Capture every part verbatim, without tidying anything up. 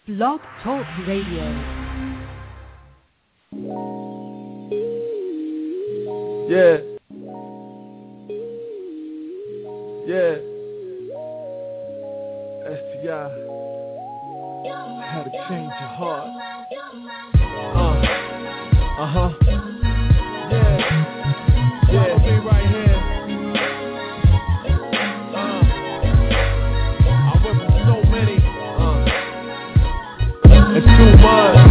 Blog Talk Radio. Yeah. Yeah. S T I. How to change your heart. Uh. Uh-huh. Yeah. Yeah. Me right here. Uh. I went from so many. Uh. It's too much.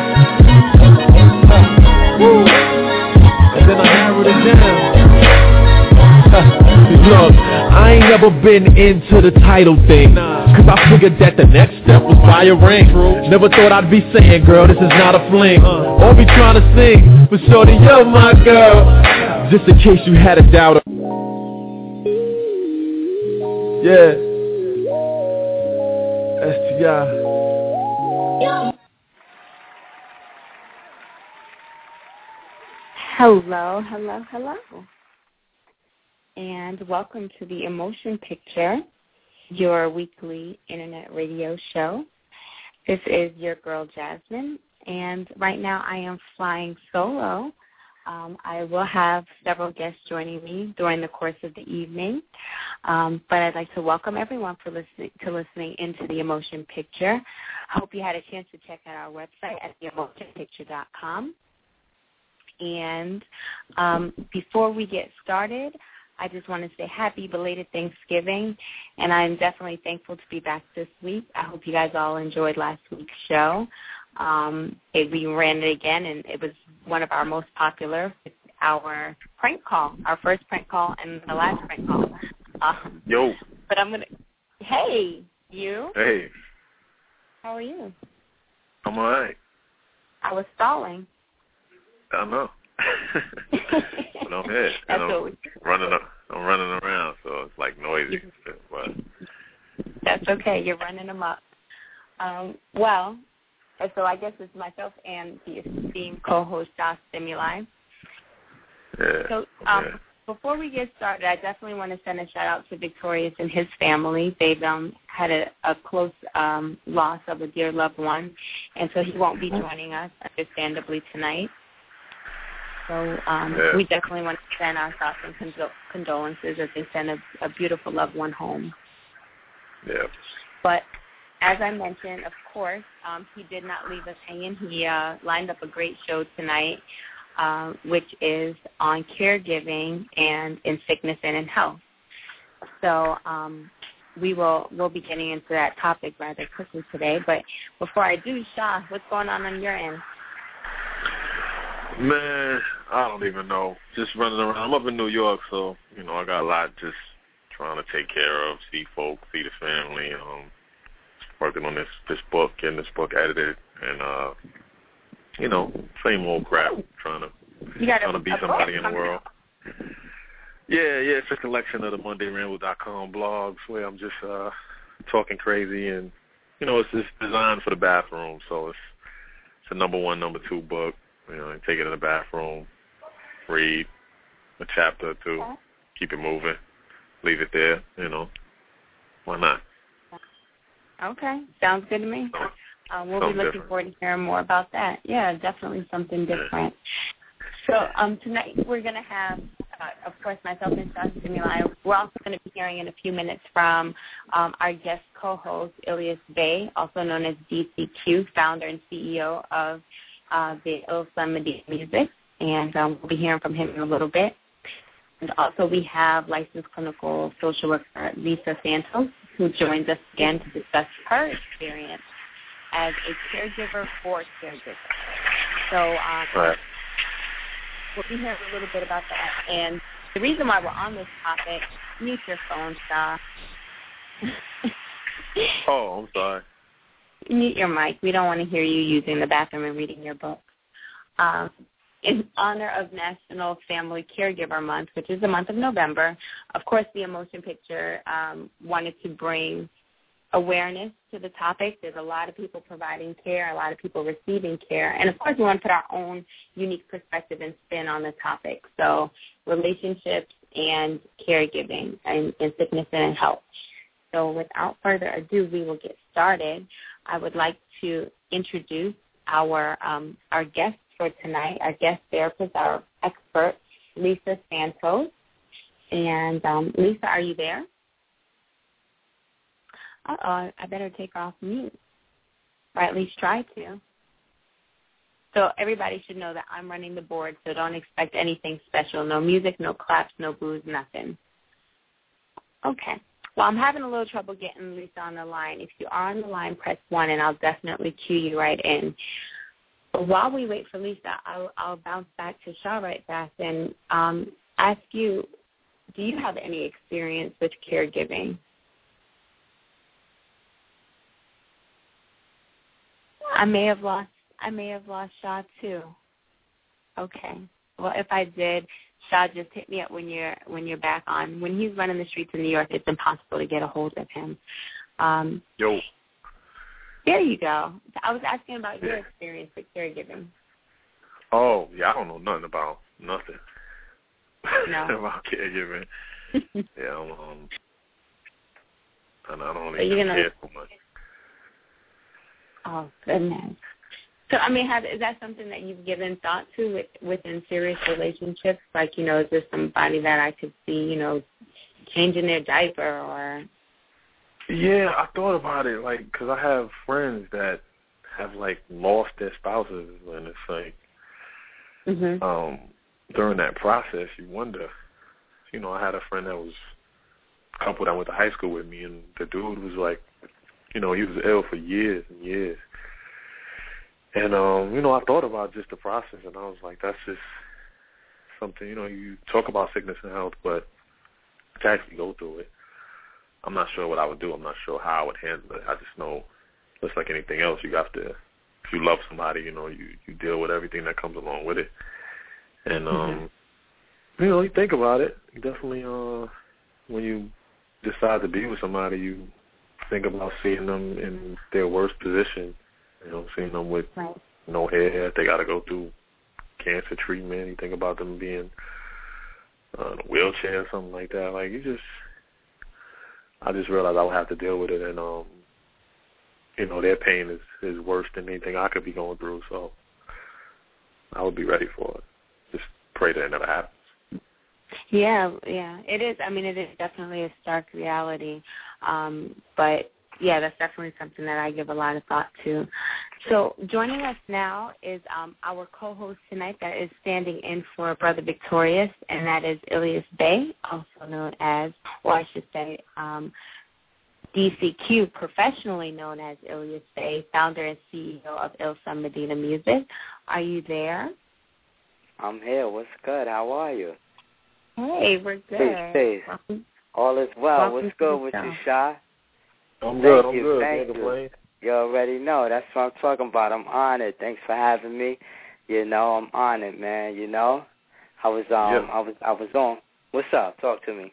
Uh. Woo. And then I narrowed it down. Look, I ain't never been into the title thing, cause I figured that the next step was buy a ring. Never thought I'd be saying, girl, this is not a fling, or be trying to sing, but shorty, you're my girl. Just in case you had a doubt. Yeah. S T I. Hello, hello, hello. And welcome to the Emotion Picture, your weekly internet radio show. This is your girl, Jasmine, and right now I am flying solo. Um, I will have several guests joining me during the course of the evening, um, but I'd like to welcome everyone for listening to listening into the Emotion Picture. I hope you had a chance to check out our website at the emotion picture dot com. And um, before we get started, I just want to say happy belated Thanksgiving, and I'm definitely thankful to be back this week. I hope you guys all enjoyed last week's show. Um, it, we ran it again, and it was one of our most popular. It's our prank call, our first prank call, and the last prank call. Um, Yo. But I'm going to – hey, you? Hey. How are you? I'm all right. I was stalling. I know. But I'm here. That's I'm what we running. I'm running around, so it's like noisy. But that's okay. You're running them up. Um, well, so I guess it's myself and the esteemed co-host Josh Stimuli. Yeah. So um, yeah. Before we get started, I definitely want to send a shout out to Victorious and his family. They've um, had a, a close um, loss of a dear loved one, and so he won't be joining us, understandably, tonight. So um, yeah. we definitely want to send our thoughts and condol- condolences as they send a, a beautiful loved one home. Yeah. But as I mentioned, of course, um, he did not leave us hanging. He uh, lined up a great show tonight, uh, which is on caregiving and in sickness and in health. So um, we will we'll be getting into that topic rather quickly today. But before I do, Shah, what's going on on your end? Man, I don't even know. Just running around. I'm up in New York, so, you know, I got a lot just trying to take care of, see folk, see the family, um, working on this, this book, getting this book edited, and, uh, you know, same old crap, trying to, you got trying a, to be a somebody in the book? world. Yeah, yeah, it's a collection of the Monday Ramble dot com blogs where I'm just uh, talking crazy, and, you know, it's just designed for the bathroom, so it's, it's a number one, number two book. You know, take it in the bathroom, read a chapter or two, okay. Keep it moving, leave it there, you know. Why not? Okay, sounds good to me. So, uh, we'll be looking different. forward to hearing more about that. Yeah, definitely something different. Yeah. So um, tonight we're going to have, uh, of course, myself and Josh Stimuli. We're also going to be hearing in a few minutes from um, our guest co-host, Ilyas Bey, also known as D C Q, founder and C E O of Uh, the Il Sun Media Music, and um, we'll be hearing from him in a little bit. And also we have licensed clinical social worker Lisa Santos, who joins us again to discuss her experience as a caregiver for caregivers. So um, right. we'll be hearing a little bit about that. And the reason why we're on this topic, mute your phone, Shah. Oh, I'm sorry. Mute your mic. We don't want to hear you using the bathroom and reading your book. Um, in honor of National Family Caregiver Month, which is the month of November, of course, the Emotion Picture um, wanted to bring awareness to the topic. There's a lot of people providing care, a lot of people receiving care, and, of course, we want to put our own unique perspective and spin on the topic. So relationships and caregiving and, and sickness and health. So without further ado, we will get started. I would like to introduce our um, our guest for tonight, our guest therapist, our expert, Lisa Santos. And um, Lisa, are you there? Uh-oh, I better take her off mute, or at least try to. So everybody should know that I'm running the board, so don't expect anything special. No music, no claps, no boos, nothing. Okay. Well, I'm having a little trouble getting Lisa on the line. If you are on the line, press one, and I'll definitely cue you right in. But while we wait for Lisa, I'll, I'll bounce back to Shaw right fast and um, ask you, do you have any experience with caregiving? I may have lost I may have lost Shaw too. Okay. Well, if I did, Shaw, just hit me up when you're when you're back on. When he's running the streets in New York, it's impossible to get a hold of him. Um, Yo. There you go. I was asking about your experience with caregiving. Oh, yeah, I don't know nothing about nothing. No. about caregiving. yeah, I'm, um, and I don't so even gonna... care so much. Oh, goodness. So, I mean, have, is that something that you've given thought to with, within serious relationships? Like, you know, is there somebody that I could see, you know, changing their diaper or... Yeah, I thought about it, like, because I have friends that have, like, lost their spouses, and it's like, mm-hmm. um, during that process, you wonder. You know, I had a friend that was a couple that went to high school with me, and the dude was, like, you know, he was ill for years and years. And, um, you know, I thought about just the process, and I was like, that's just something, you know, you talk about sickness and health, but to actually go through it, I'm not sure what I would do. I'm not sure how I would handle it. I just know, just like anything else, you have to, if you love somebody, you know, you, you deal with everything that comes along with it. And, um, mm-hmm. you know, you think about it. You definitely, uh, when you decide to be with somebody, you think about seeing them in their worst position, you know, seeing them with right. no hair. They got to go through cancer treatment. You think about them being uh, in a wheelchair or something like that. Like, you just... I just realized I would have to deal with it, and, um, you know, their pain is, is worse than anything I could be going through, so I would be ready for it. Just pray that it never happens. Yeah, yeah, it is. I mean, it is definitely a stark reality, um, but, yeah, that's definitely something that I give a lot of thought to. So joining us now is um, our co-host tonight that is standing in for Brother Victorious, and that is Ilyas Bey, also known as, or I should say, um, D C Q, professionally known as Ilyas Bey, founder and C E O of Ilsa Medina Music. Are you there? I'm here. What's good? How are you? Hey, we're good. Peace, peace. Welcome. All is well. Welcome What's good with show. you, Shy? I'm Thank good. I'm you. good. Thank Can't you. complain. You already know. That's what I'm talking about. I'm honored. Thanks for having me. You know, I'm honored, man. You know, I was um, yeah. I was I was on. What's up? Talk to me.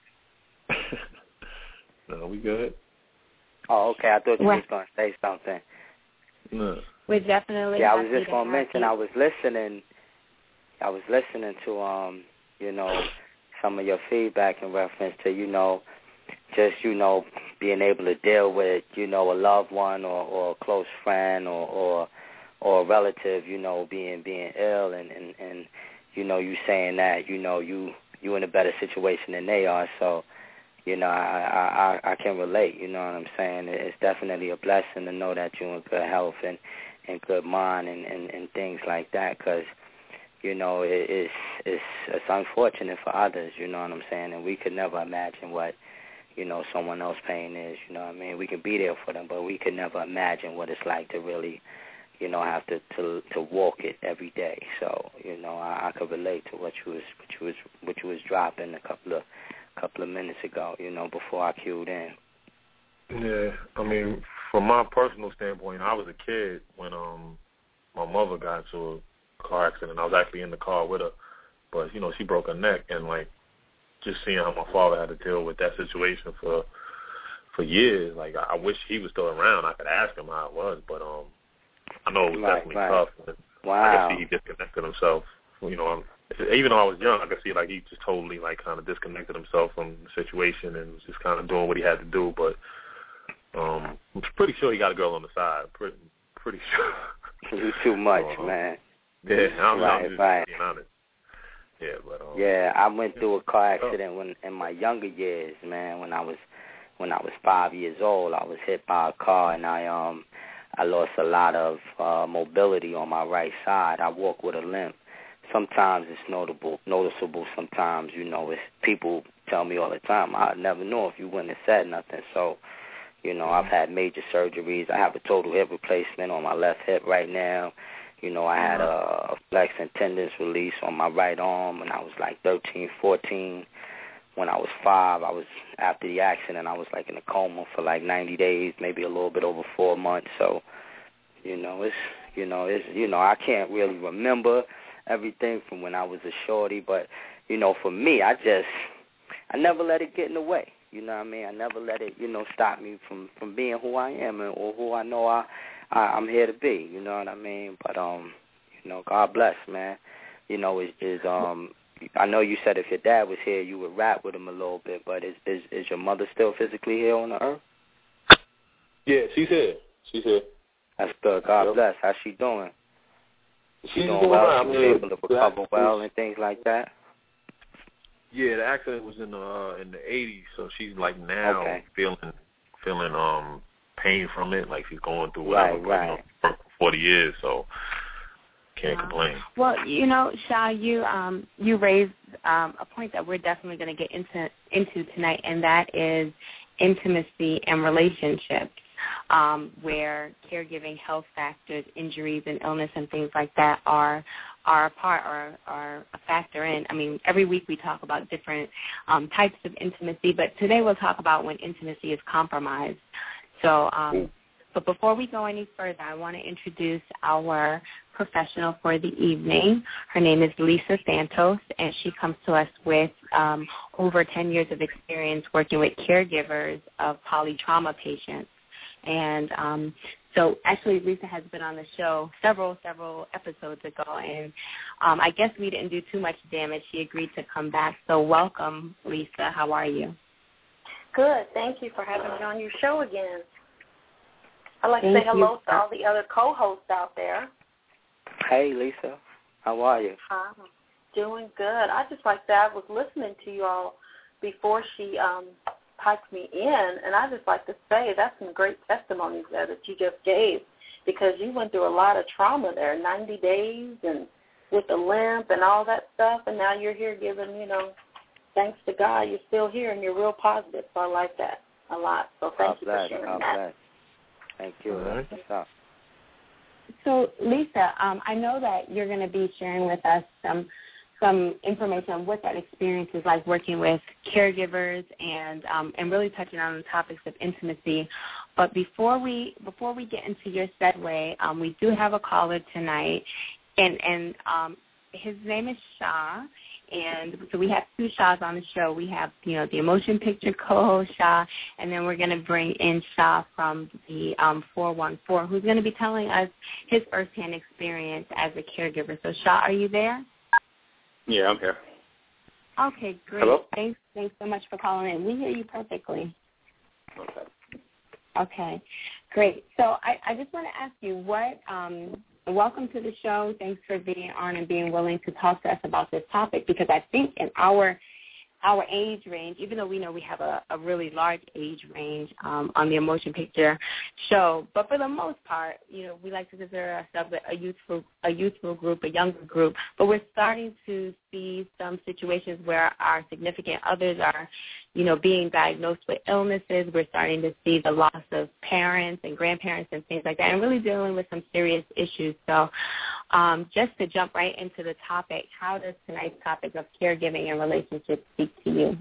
No, we good. Oh, okay. I thought you what? was gonna say something. No. We're definitely. Yeah, I was happy just to gonna have mention. you. I was listening. I was listening to um, you know, some of your feedback in reference to, you know, just, you know, being able to deal with, you know, a loved one or, or a close friend or, or or a relative, you know, being being ill and, and, and, you know, you saying that, you know, you you in a better situation than they are. So, you know, I, I, I can relate, you know what I'm saying? It's definitely a blessing to know that you're in good health and, and good mind and, and, and things like that, because, you know, it, it's, it's, it's unfortunate for others, you know what I'm saying? And we could never imagine what, you know, someone else's pain is, you know what I mean? We can be there for them, but we could never imagine what it's like to really, you know, have to, to, to walk it every day. So, you know, I, I could relate to what you was what you was what you was dropping a couple of couple of minutes ago, you know, before I queued in. Yeah, I mean, from my personal standpoint, I was a kid when um my mother got into a car accident. I was actually in the car with her, but, you know, she broke her neck, and, like, just seeing how my father had to deal with that situation for for years, like, I, I wish he was still around. I could ask him how it was, but um, I know it was right, definitely right. tough. And wow. I could see he disconnected himself. You know, even though I was young, I could see, like, he just totally, like, kind of disconnected himself from the situation and was just kind of doing what he had to do. But Um, I'm pretty sure he got a girl on the side. Pretty, pretty sure. You too much, so, um, man. Yeah, I'm, right, I'm just right. being honest. Yeah, but um, yeah, I went through a car accident when in my younger years, man. When I was when I was five years old, I was hit by a car, and I um I lost a lot of uh, mobility on my right side. I walk with a limp. Sometimes it's notable, noticeable. Sometimes, you know, it's people tell me all the time, I never know if you wouldn't have said nothing. So, you know, I've had major surgeries. I have a total hip replacement on my left hip right now. You know, I had a flex and tendons release on my right arm when I was like thirteen, fourteen. When I was five, I was, after the accident, I was like in a coma for like ninety days, maybe a little bit over four months. So, you know, it's, you know, it's, you know, I can't really remember everything from when I was a shorty, but, you know, for me, I just, I never let it get in the way. You know what I mean? I never let it, you know, stop me from, from being who I am and, or who I know I, I, I'm here to be. You know what I mean? But, um, you know, God bless, man. You know, is, is um, I know you said if your dad was here, you would rap with him a little bit, but is, is, is your mother still physically here on the earth? Yeah, she's here. She's here. That's good. God yep. bless. How's she doing? She's she doing doing well? right. She was I mean, able to recover well and things like that? Yeah, the accident was in the uh, in the eighties, so she's like now okay. feeling feeling um pain from it, like she's going through right, whatever. Right, you know, for forty years, so can't yeah. complain. Well, you know, Sha, you um you raised um a point that we're definitely going to get into into tonight, and that is intimacy and relationships, um, where caregiving, health factors, injuries, and illness and things like that are are a part or are a factor in. I mean, every week we talk about different um, types of intimacy, but today we'll talk about when intimacy is compromised. So, um, but before we go any further, I want to introduce our professional for the evening. Her name is Lisa Santos, and she comes to us with um, over ten years of experience working with caregivers of polytrauma patients. And um, so actually Lisa has been on the show several, several episodes ago, and um, I guess we didn't do too much damage. She agreed to come back. So welcome, Lisa. How are you? Good. Thank you for having me on your show again. I'd like Thank to say hello you. to all the other co-hosts out there. Hey, Lisa. How are you? Hi. Doing good. I just like that. I was listening to you all before she um, typed me in, and I just like to say that's some great testimonies there that you just gave, because you went through a lot of trauma there, ninety days and with the limp and all that stuff, and now you're here giving, you know, thanks to God, you're still here and you're real positive. So I like that a lot. So thank God you bless, for sharing God that. bless. Thank you. Right. What's up? So, Lisa, um, I know that you're going to be sharing with us some some information on what that experience is like working with caregivers and um, and really touching on the topics of intimacy. But before we before we get into your segue, um, we do have a caller tonight, and and um, his name is Sha. And so we have two Shas on the show. We have, you know, the Emotion Picture co-host Sha, and then we're going to bring in Sha from the um, four one four, who's going to be telling us his firsthand experience as a caregiver. So, Sha, are you there? Yeah, I'm here. Okay, great. Hello? Thanks, thanks so much for calling in. We hear you perfectly. Okay. Okay, great. So I, I just want to ask you what um, – welcome to the show. Thanks for being on and being willing to talk to us about this topic, because I think in our our age range, even though we know we have a, a really large age range um, on the Emotion Picture show, but for the most part, you know, we like to consider ourselves a youthful a youthful group, a younger group, but we're starting to see some situations where our significant others are, you know, being diagnosed with illnesses. We're starting to see the loss of parents and grandparents and things like that, and really dealing with some serious issues. So um, just to jump right into the topic, how does tonight's topic of caregiving and relationships speak to you?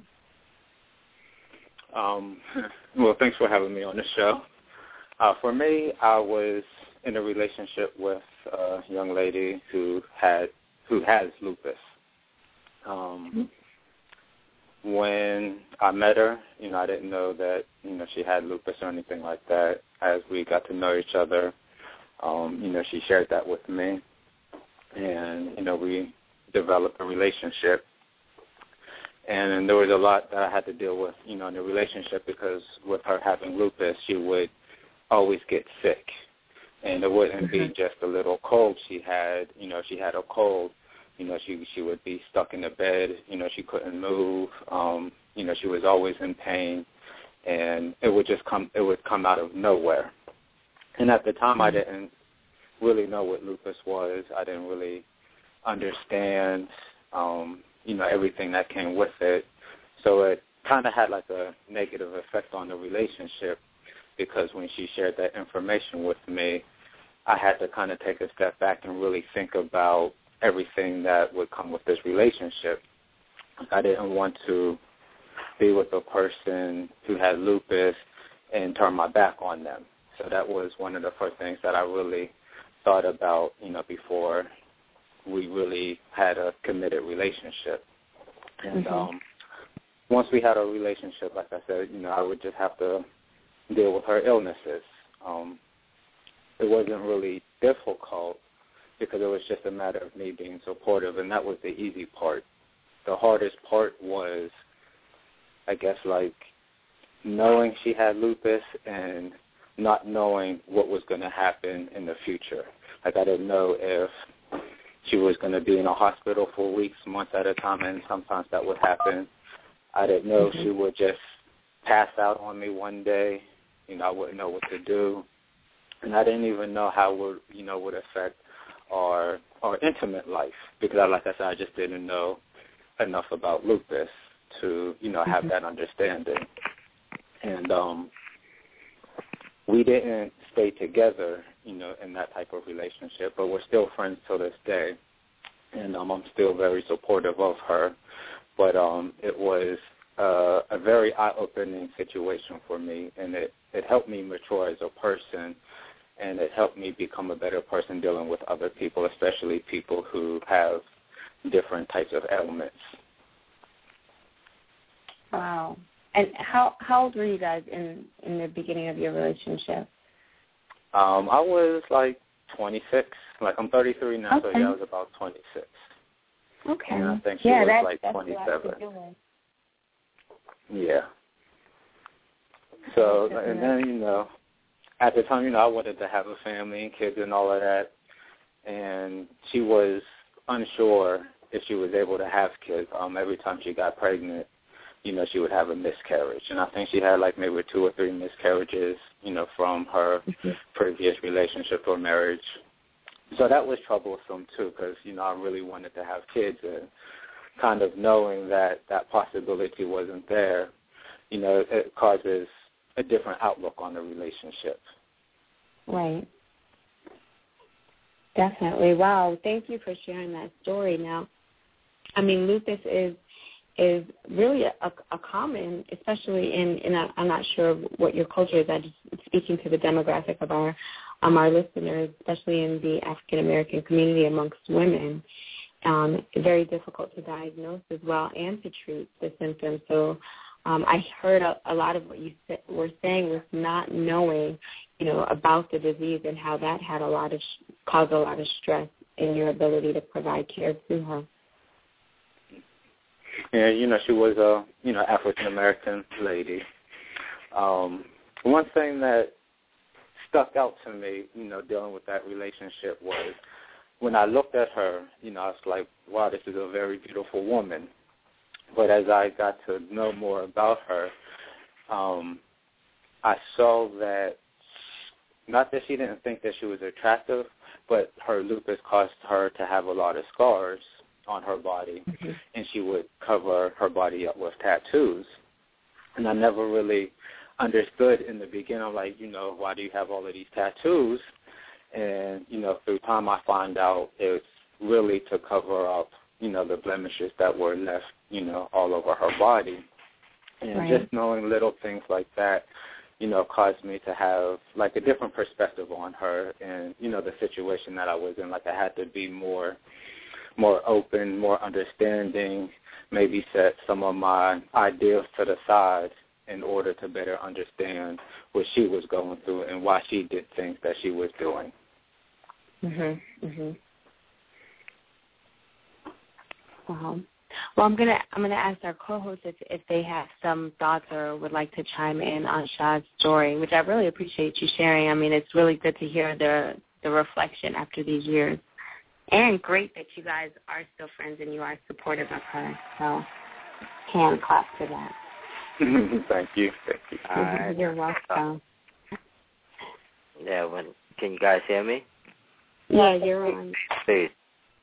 Um, well, thanks for having me on the show. Uh, for me, I was in a relationship with a young lady who had who has lupus. Um, mm-hmm. When I met her, you know, I didn't know that, you know, she had lupus or anything like that. As we got to know each other, um, you know, she shared that with me, and, you know, we developed a relationship. And, and there was a lot that I had to deal with, you know, in the relationship because with her having lupus, she would always get sick. And it wouldn't mm-hmm. be just a little cold she had. You know, she had a cold. You know, she she would be stuck in the bed. You know, she couldn't move. Um, you know, she was always in pain, and it would just come. It would come out of nowhere. And at the time, mm-hmm. I didn't really know what lupus was. I didn't really understand, um, you know, everything that came with it. So it kind of had like a negative effect on the relationship because when she shared that information with me, I had to kind of take a step back and really think about everything that would come with this relationship. I didn't want to be with a person who had lupus and turn my back on them. So that was one of the first things that I really thought about, you know, before we really had a committed relationship. And mm-hmm. um, once we had a relationship, like I said, you know, I would just have to deal with her illnesses. Um, it wasn't really difficult because it was just a matter of me being supportive, and that was the easy part. The hardest part was, I guess, like knowing she had lupus and not knowing what was going to happen in the future. Like I didn't know if she was going to be in a hospital for weeks, months at a time, and sometimes that would happen. I didn't know mm-hmm. if she would just pass out on me one day. You know, I wouldn't know what to do. And I didn't even know how it would, you know, would affect our our intimate life because, I, like I said, I just didn't know enough about lupus to, you know, have mm-hmm. that understanding. And um, we didn't stay together, you know, in that type of relationship, but we're still friends till this day. And um, I'm still very supportive of her. But um, it was uh, a very eye-opening situation for me, and it, it helped me mature as a person, and it helped me become a better person dealing with other people, especially people who have different types of ailments. Wow. And how how old were you guys in, in the beginning of your relationship? Um, I was like twenty-six. Like I'm thirty-three now, okay. So yeah, I was about twenty-six. Okay. And I think she yeah, was that's, like that's twenty-seven. Yeah. So, and then, you know, at the time, you know, I wanted to have a family and kids and all of that. And she was unsure if she was able to have kids. Um, every time she got pregnant, you know, she would have a miscarriage. And I think she had like maybe two or three miscarriages, you know, from her mm-hmm. previous relationship or marriage. So that was troublesome, too, because, you know, I really wanted to have kids. And kind of knowing that that possibility wasn't there, you know, it causes a different outlook on the relationship. Right. Definitely. Wow. Thank you for sharing that story. Now, I mean, lupus is is really a, a common, especially in, in a, I'm not sure what your culture is. I'm just speaking to the demographic of our um, our listeners, especially in the African American community amongst women. Um, very difficult to diagnose as well and to treat the symptoms. So um, I heard a, a lot of what you sa- were saying was not knowing, you know, about the disease and how that had a lot of sh- caused a lot of stress in your ability to provide care to her. Yeah, you know, she was a, you know, African-American lady. Um, one thing that stuck out to me, you know, dealing with that relationship was when I looked at her, you know, I was like, wow, this is a very beautiful woman. But as I got to know more about her, um, I saw that, not that she didn't think that she was attractive, but her lupus caused her to have a lot of scars on her body, mm-hmm. and she would cover her body up with tattoos. And I never really understood in the beginning, I'm like, you know, why do you have all of these tattoos? And, you know, through time I find out it's really to cover up, you know, the blemishes that were left, you know, all over her body. And right. just knowing little things like that, you know, caused me to have, like, a different perspective on her and, you know, the situation that I was in. Like, I had to be more more open, more understanding, maybe set some of my ideas to the side in order to better understand what she was going through and why she did things that she was doing. Mhm. Mhm. Wow. Well, I'm gonna I'm gonna ask our co-hosts if if they have some thoughts or would like to chime in on Shah's story, which I really appreciate you sharing. I mean, it's really good to hear the the reflection after these years, and great that you guys are still friends and you are supportive of her. So, hand clap for that. Thank you. Thank you. All right. You're welcome. Yeah. When can you guys hear me? Yeah, you're on. Please.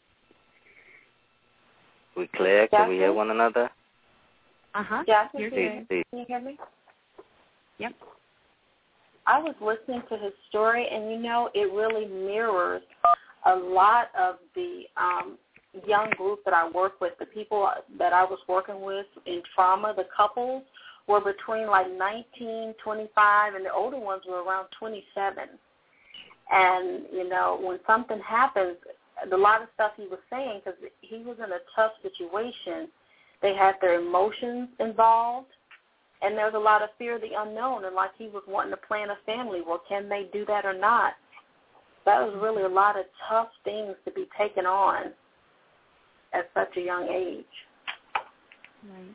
We clear? Can we hear one another? Uh-huh. Yeah, You're good. good. Can you hear me? Yep. I was listening to his story, and, you know, it really mirrors a lot of the um, young group that I work with. The people that I was working with in trauma, the couples, were between, like, nineteen, twenty-five, and the older ones were around twenty-seven. And, you know, when something happens, a lot of stuff he was saying, because he was in a tough situation, they had their emotions involved, and there was a lot of fear of the unknown, and like he was wanting to plan a family. Well, can they do that or not? That was really a lot of tough things to be taken on at such a young age. Right.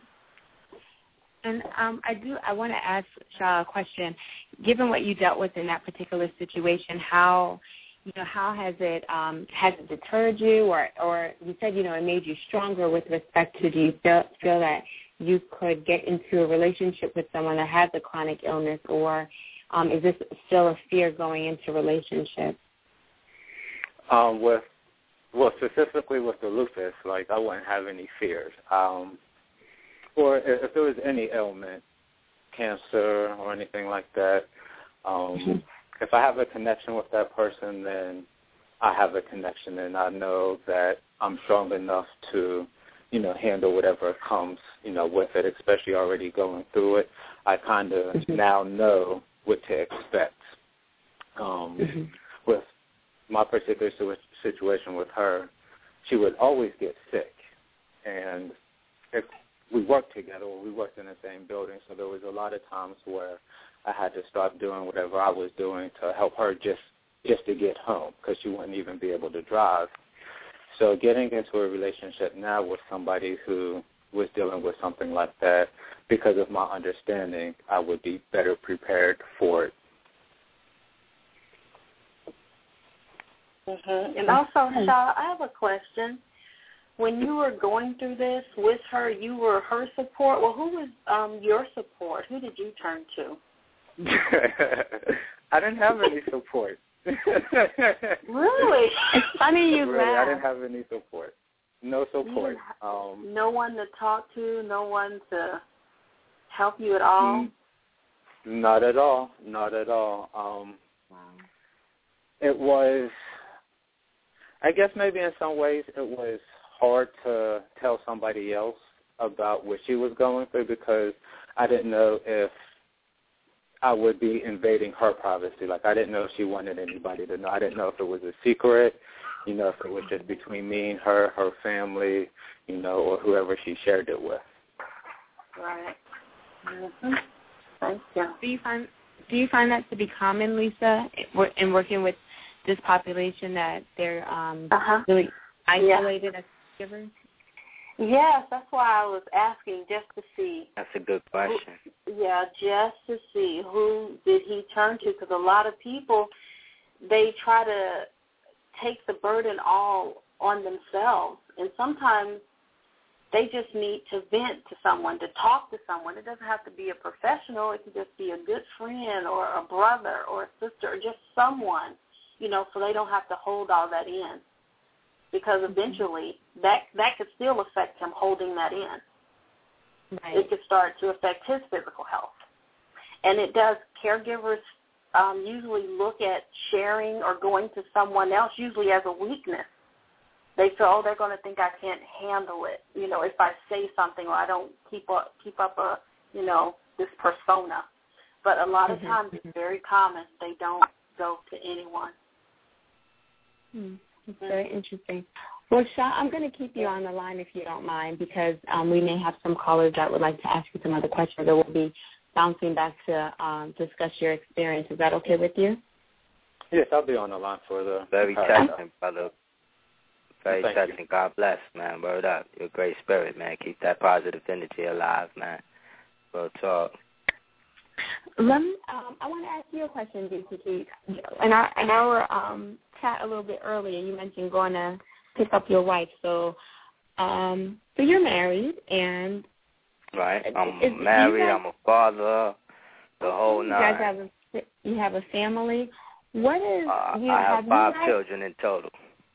And um, I do. I want to ask Shah a question. Given what you dealt with in that particular situation, how you know how has it um, has it deterred you, or or you said you know it made you stronger with respect to? Do you feel feel that you could get into a relationship with someone that has a chronic illness, or um, is this still a fear going into relationships? Um, with well, specifically with the lupus, like I wouldn't have any fears. Um, or if, if there was any ailment, cancer or anything like that, um, mm-hmm. if I have a connection with that person, then I have a connection, and I know that I'm strong enough to, you know, handle whatever comes, you know, with it, especially already going through it. I kind of mm-hmm. now know what to expect. Um, mm-hmm. With my particular situation with her, she would always get sick, and if we worked together, or we worked in the same building, so there was a lot of times where I had to stop doing whatever I was doing to help her just, just to get home, because she wouldn't even be able to drive. So getting into a relationship now with somebody who was dealing with something like that, because of my understanding, I would be better prepared for it. Mm-hmm. And also, Shah, I have a question. When you were going through this with her, you were her support. Well, who was um, your support? Who did you turn to? I didn't have any support. Really? It's funny you really, laugh. I didn't have any support. No support. Um, no one to talk to, no one to help you at all? Not at all. Not at all. Um, wow. It was, I guess maybe in some ways it was hard to tell somebody else about what she was going through, because I didn't know if I would be invading her privacy. Like, I didn't know if she wanted anybody to know. I didn't know if it was a secret, you know, if it was just between me and her, her family, you know, or whoever she shared it with. Right. Mm-hmm. Thank you. Do you find do you find that to be common, Lisa, in working with this population, that they're um, uh-huh. really isolated yeah. as givers? Yes, that's why I was asking, just to see. That's a good question. Who, yeah, just to see who did he turn to, because a lot of people, they try to take the burden all on themselves, and sometimes they just need to vent to someone, to talk to someone. It doesn't have to be a professional. It could just be a good friend or a brother or a sister or just someone, you know, so they don't have to hold all that in. Because eventually that that could still affect him holding that in. Right. It could start to affect his physical health. And it does. Caregivers um, usually look at sharing or going to someone else usually as a weakness. They feel, oh, they're going to think I can't handle it, you know, if I say something or I don't keep up, keep up a, you know, this persona. But a lot of mm-hmm. times it's very common. They don't go to anyone. Hmm. It's very interesting. Well, Shah, I'm going to keep you on the line if you don't mind, because um, we may have some callers that would like to ask you some other questions, or we'll be bouncing back to um, discuss your experience. Is that okay with you? Yes, I'll be on the line for the very touching, brother. Very Thank touching. you. God bless, man. Word up. You're a great spirit, man. Keep that positive energy alive, man. Real talk. Let me, um, I want to ask you a question, D C T. In our, in our um, chat a little bit earlier, you mentioned going to pick up your wife. So, um, so you're married, and right. I'm is, married. guys, I'm a father. The whole you nine. guys have a, you have a family. What is? Uh, you, I have, have five guys, children in total.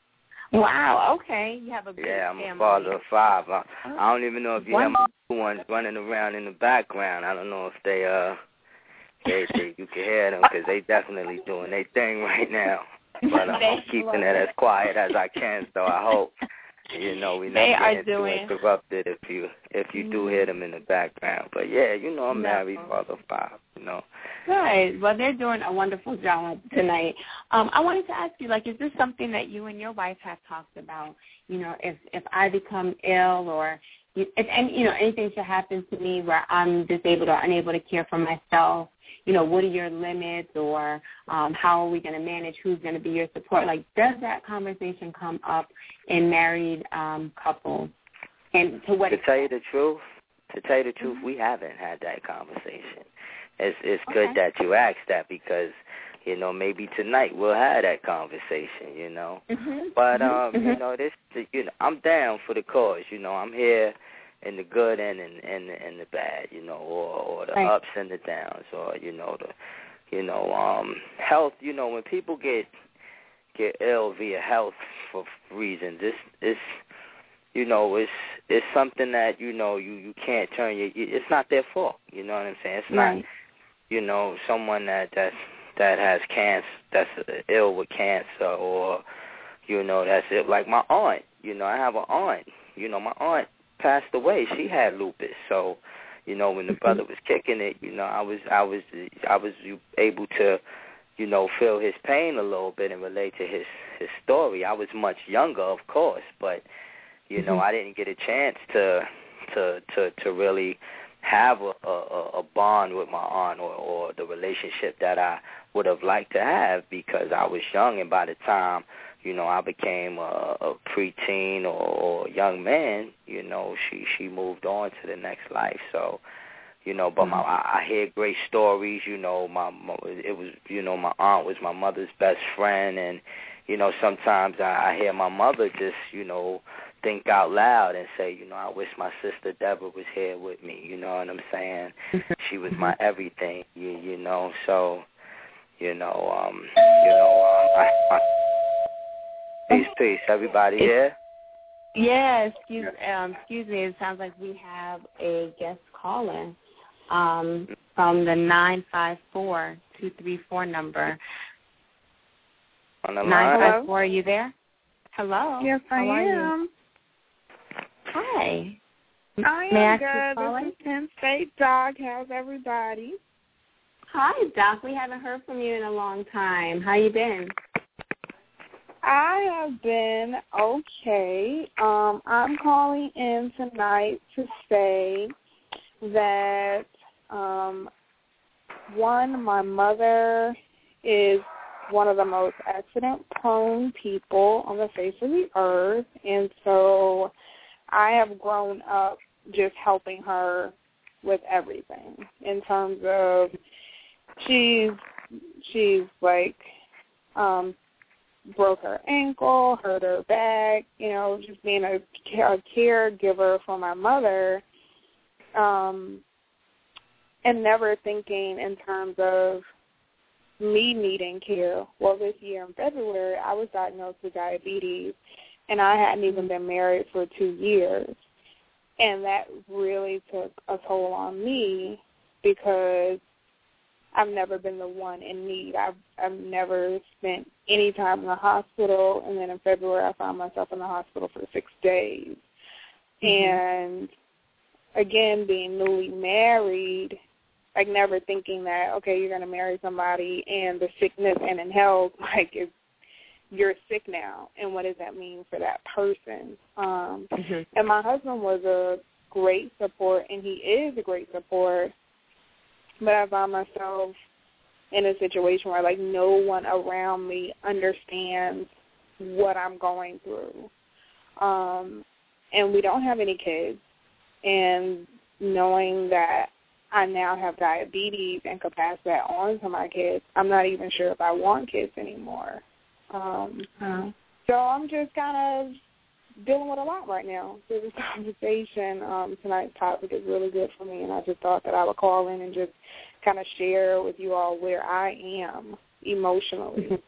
Wow. Okay, you have a big yeah, I'm family. a father of five. I, I don't even know if you One. have my two ones running around in the background. I don't know if they uh they, they you can hear them because they definitely doing their thing right now. But um, I'm keeping it as quiet as I can. So I hope you know we they never are get too doing... interrupted if you if you do hear them in the background. But yeah, you know I'm no. married, father of five. You know. Good. Well, they're doing a wonderful job tonight. Um, I wanted to ask you, like, is this something that you and your wife have talked about? You know, if if I become ill or if any, you know, anything should happen to me where I'm disabled or unable to care for myself, you know, what are your limits, or um, how are we going to manage? Who's going to be your support? Like, does that conversation come up in married um, couples? And to what To extent? tell you the truth, to tell you the truth, Mm-hmm. we haven't had that conversation. It's it's Okay. good that you asked that because, you know, maybe tonight we'll have that conversation, you know. Mm-hmm. But mm-hmm. um, you know, this you know, I'm down for the cause, you know. I'm here in the good and in and, and the bad, you know, or or the right. ups and the downs, or you know the you know, um health, you know, when people get get ill via health for reasons, it's it's you know, it's it's something that, you know, you, you can't turn your it's not their fault, you know what I'm saying? It's right. not you know, someone that that's, that has cancer, that's ill with cancer, or, you know, that's it. Like my aunt, you know, I have an aunt. You know, my aunt passed away. She had lupus. So, you know, when the brother was kicking it, you know, I was, I was, I was able to, you know, feel his pain a little bit and relate to his, his story. I was much younger, of course, but, you know, mm-hmm. I didn't get a chance to, to, to, to really have a, a, a bond with my aunt, or, or the relationship that I would have liked to have, because I was young, and by the time, you know, I became a, a preteen or, or young man, you know, she, she moved on to the next life. So, you know, but my, I, I hear great stories, you know, my, my, it was, you know, my aunt was my mother's best friend, and, you know, sometimes I, I hear my mother just, you know, think out loud and say, you know, I wish my sister Deborah was here with me, you know what I'm saying? She was my everything, you, you know, so, you know, um, you know, um, I, I, peace, peace, everybody here? Yeah, excuse, um, excuse me, it sounds like we have a guest caller um, from the nine five four, two three four number. On the line? nine five four, are you there? Hello? Yes, I How are am. You? Hi. I May am I good. This is Penn State Doc. How's everybody? Hi, Doc. We haven't heard from you in a long time. How you been? I have been okay. Um, I'm calling in tonight to say that, um, one, my mother is one of the most accident-prone people on the face of the earth, and so I have grown up just helping her with everything in terms of she's she's like um, broke her ankle, hurt her back, you know, just being a, a caregiver for my mother, um, and never thinking in terms of me needing care. Well, this year in February, I was diagnosed with diabetes, and I hadn't even been married for two years. And that really took a toll on me because I've never been the one in need. I've, I've never spent any time in the hospital, and then in February I found myself in the hospital for six days. Mm-hmm. And, again, being newly married, like never thinking that, okay, you're going to marry somebody and the sickness and in health, like if you're sick now, and what does that mean for that person? Um, mm-hmm. And my husband was a great support, and he is a great support, but I found myself in a situation where, like, no one around me understands what I'm going through. Um, and we don't have any kids. And knowing that I now have diabetes and could pass that on to my kids, I'm not even sure if I want kids anymore. Um, uh, so I'm just kind of dealing with a lot right now. So this conversation, um, tonight's topic is really good for me, and I just thought that I would call in and just kind of share with you all where I am emotionally.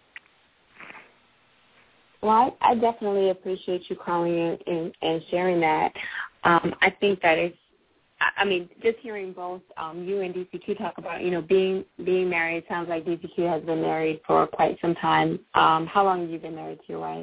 Well, I, I definitely appreciate you calling in and, and sharing that. Um, I think that it's, I mean, just hearing both um, you and D C Q talk about, you know, being being married. Sounds like D C Q has been married for quite some time. Um, how long have you been married to your wife?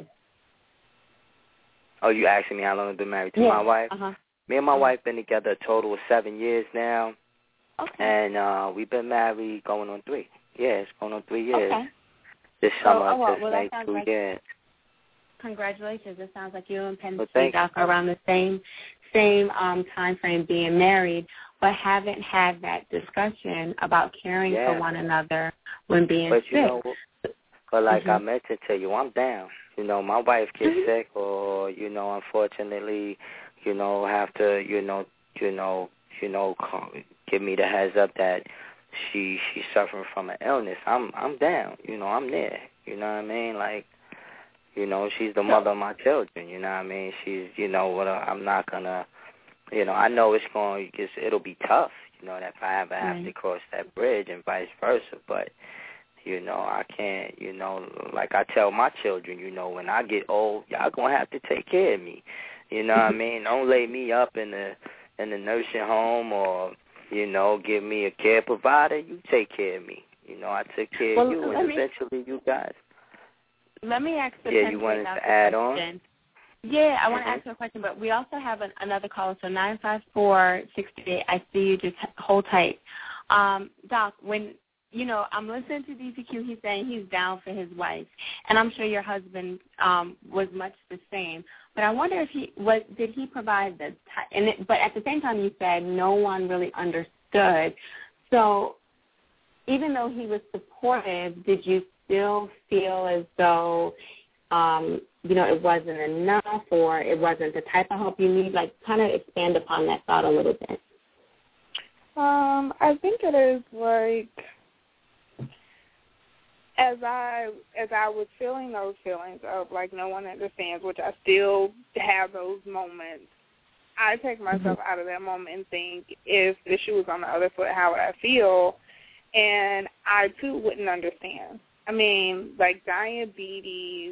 Oh, you asking me how long I've been married to yeah. my wife? Uh-huh. Me and my uh-huh. wife been together a total of seven years now. Okay. And uh, we've been married going on three. Yeah, it's going on three years. Okay. This summer oh, oh, well, just well, made two like, years. Congratulations. It sounds like you and Penn well, are around the same same um, time frame being married, but haven't had that discussion about caring yeah. for one another when being but, sick. You know, but like mm-hmm. I mentioned to you, I'm down. You know, my wife gets mm-hmm. sick or, you know, unfortunately, you know, have to, you know, you know, you know, give me the heads up that she she's suffering from an illness. I'm I'm down. You know, I'm there. You know what I mean? Like, you know, she's the mother of my children. You know what I mean? She's, you know, what I'm not gonna, you know, I know it's going, it's, it'll be tough. You know, that if I ever have right. to cross that bridge and vice versa. But, you know, I can't, you know, like I tell my children, you know, when I get old, y'all gonna have to take care of me. You know what I mean? Don't lay me up in the in the nursing home or, you know, give me a care provider. You take care of me. You know, I took care well, of you, and me, eventually you guys. Let me ask the Yeah, you wanted to add question. on? Yeah, I want mm-hmm. to ask you a question, but we also have an, another caller, so nine five four, six eight. I see you. Just hold tight. Um, Doc, when, you know, I'm listening to D C Q, he's saying he's down for his wife, and I'm sure your husband um, was much the same. But I wonder if he was, did he provide the, and it, but at the same time you said no one really understood. So even though he was supportive, did you still feel as though, um, you know, it wasn't enough or it wasn't the type of help you need? Like, kind of expand upon that thought a little bit. Um, I think it is like, as I as I was feeling those feelings of like no one understands, which I still have those moments, I take myself mm-hmm. out of that moment and think, if the shoe was on the other foot, how would I feel? And I too wouldn't understand. I mean, like diabetes,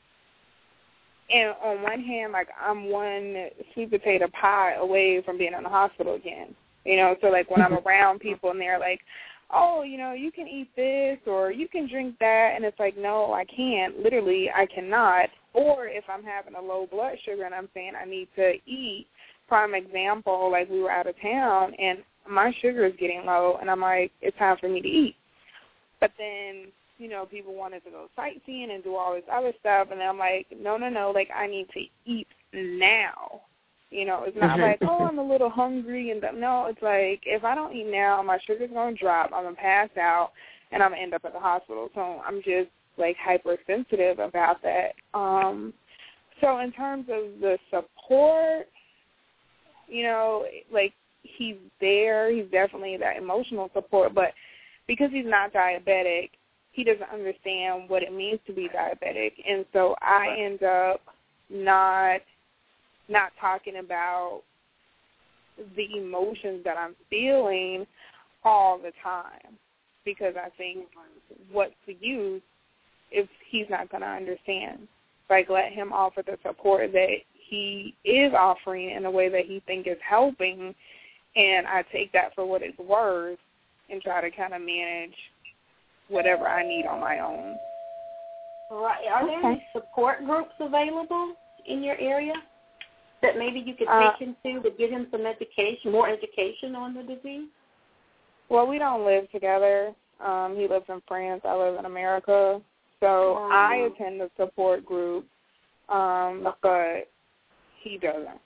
and on one hand, like I'm one sweet potato pie away from being in the hospital again. You know, so like when I'm around people and they're like, oh, you know, you can eat this or you can drink that, and it's like, no, I can't. Literally, I cannot. Or if I'm having a low blood sugar and I'm saying I need to eat, prime example, like we were out of town and my sugar is getting low, and I'm like, it's time for me to eat. But then, you know, people wanted to go sightseeing and do all this other stuff, and I'm like, no, no, no, like I need to eat now. You know, it's not like, oh, I'm a little hungry. and th- No, it's like if I don't eat now, my sugar's going to drop, I'm going to pass out, and I'm going to end up at the hospital. So I'm just, like, hypersensitive about that. Um, so in terms of the support, you know, like he's there. He's definitely that emotional support. But because he's not diabetic, he doesn't understand what it means to be diabetic. And so I end up not – not talking about the emotions that I'm feeling all the time, because I think what's the use if he's not going to understand? Like, let him offer the support that he is offering in a way that he thinks is helping, and I take that for what it's worth and try to kind of manage whatever I need on my own. Right. Are there okay. any support groups available in your area that maybe you could take uh, him to to give him some education, more education on the disease? Well, we don't live together. Um, he lives in France. I live in America. So oh. I attend the support group, um, but he doesn't.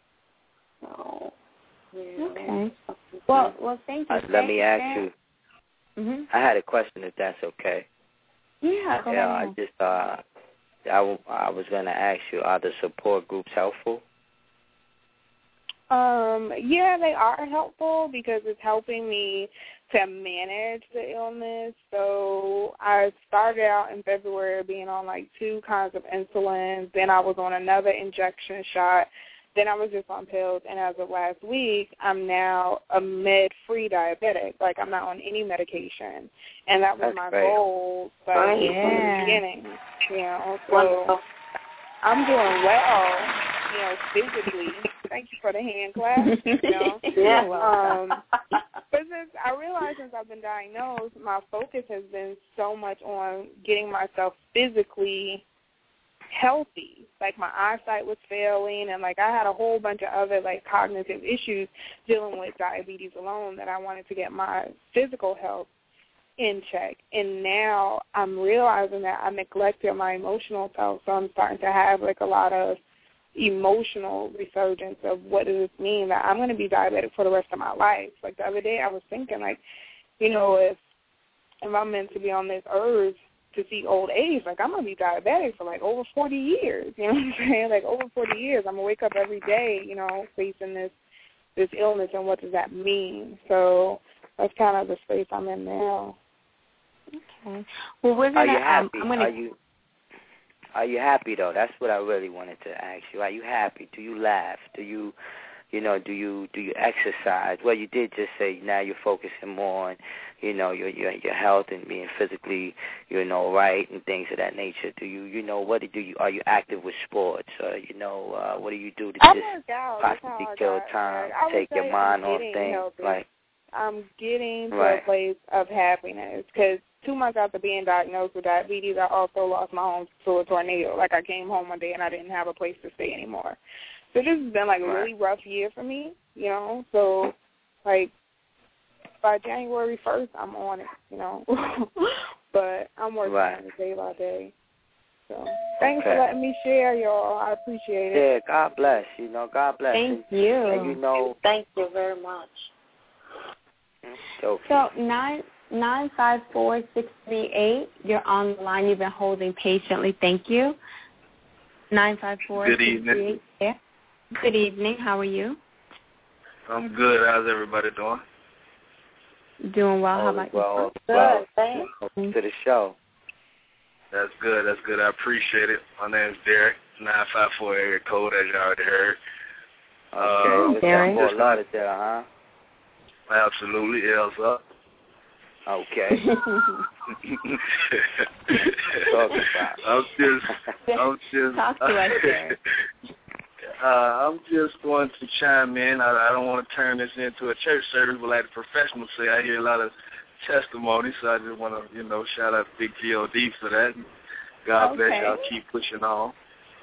Oh. Yeah. Okay. Well, well, thank you. Uh, let me ask you. Mm-hmm. I had a question, if that's okay. Yeah, go yeah, ahead. I just uh, I, w- I was going to ask you, are the support groups helpful? Um, yeah, they are helpful because it's helping me to manage the illness. So I started out in February being on like two kinds of insulin. Then I was on another injection shot. Then I was just on pills. And as of last week, I'm now a med-free diabetic. Like I'm not on any medication. And that was That's my great. goal like, Oh, from yeah. the beginning. You know, so Wonderful. I'm doing well, you know, physically. Thank you for the hand clap. You know, Yeah. um, but since I realized since I've been diagnosed, my focus has been so much on getting myself physically healthy. Like my eyesight was failing, and like I had a whole bunch of other like cognitive issues dealing with diabetes alone that I wanted to get my physical health in check. And now I'm realizing that I neglected my emotional self, so I'm starting to have like a lot of emotional resurgence of what does this mean that I'm going to be diabetic for the rest of my life. Like the other day I was thinking like, you know, if if I'm meant to be on this earth to see old age, like I'm going to be diabetic for like over forty years, you know what I'm saying? Like over forty years, I'm going to wake up every day, you know, facing this this illness, and what does that mean? So that's kind of the space I'm in now. Okay. Well, we're Are gonna. you happy? Um, I'm gonna. Are you Are you happy though? That's what I really wanted to ask you. Are you happy? Do you laugh? Do you, you know, do you do you exercise? Well, you did just say now you're focusing more on, you know, your your your health and being physically, you know, right and things of that nature. Do you, you know, what do you? Are you active with sports? Or, you know, uh, what do you do to I just work out. That's possibly how I kill got time, there. I would take say your mind I'm off getting things? healthy. Like, I'm getting to Right. a place of happiness because two months after being diagnosed with diabetes, I also lost my home to a tornado. Like I came home one day and I didn't have a place to stay anymore. So this has been like a Right. really rough year for me, you know. So like by January first, I'm on it, you know. But I'm working Right. on it day by day. So thanks Okay. for letting me share, y'all. I appreciate it. Yeah, God bless. You know, God bless. Thank and, you. And you know, Thank you very much. okay. So nine nine five four six three eight. You're on the line. You've been holding patiently. Thank you. Nine five four Good six evening. three eight. Yeah. Good evening. How are you? I'm good. How's everybody doing? Doing well. How All about is well, you? well, Good, thanks. welcome to the show. That's good. That's good. I appreciate it. My name's Derek, nine five four area code, as you already heard. Okay, Uh, what's Derek. that for? A lot of there, huh? Absolutely. L's up. Okay. Talk about. I'm just, I'm just, Talk to us, Derek. uh, I'm just going to chime in. I, I don't want to turn this into a church service, but like the professionals say, I hear a lot of testimony, so I just want to, you know, shout out Big G O D for that. God bless Okay. y'all. Keep pushing on.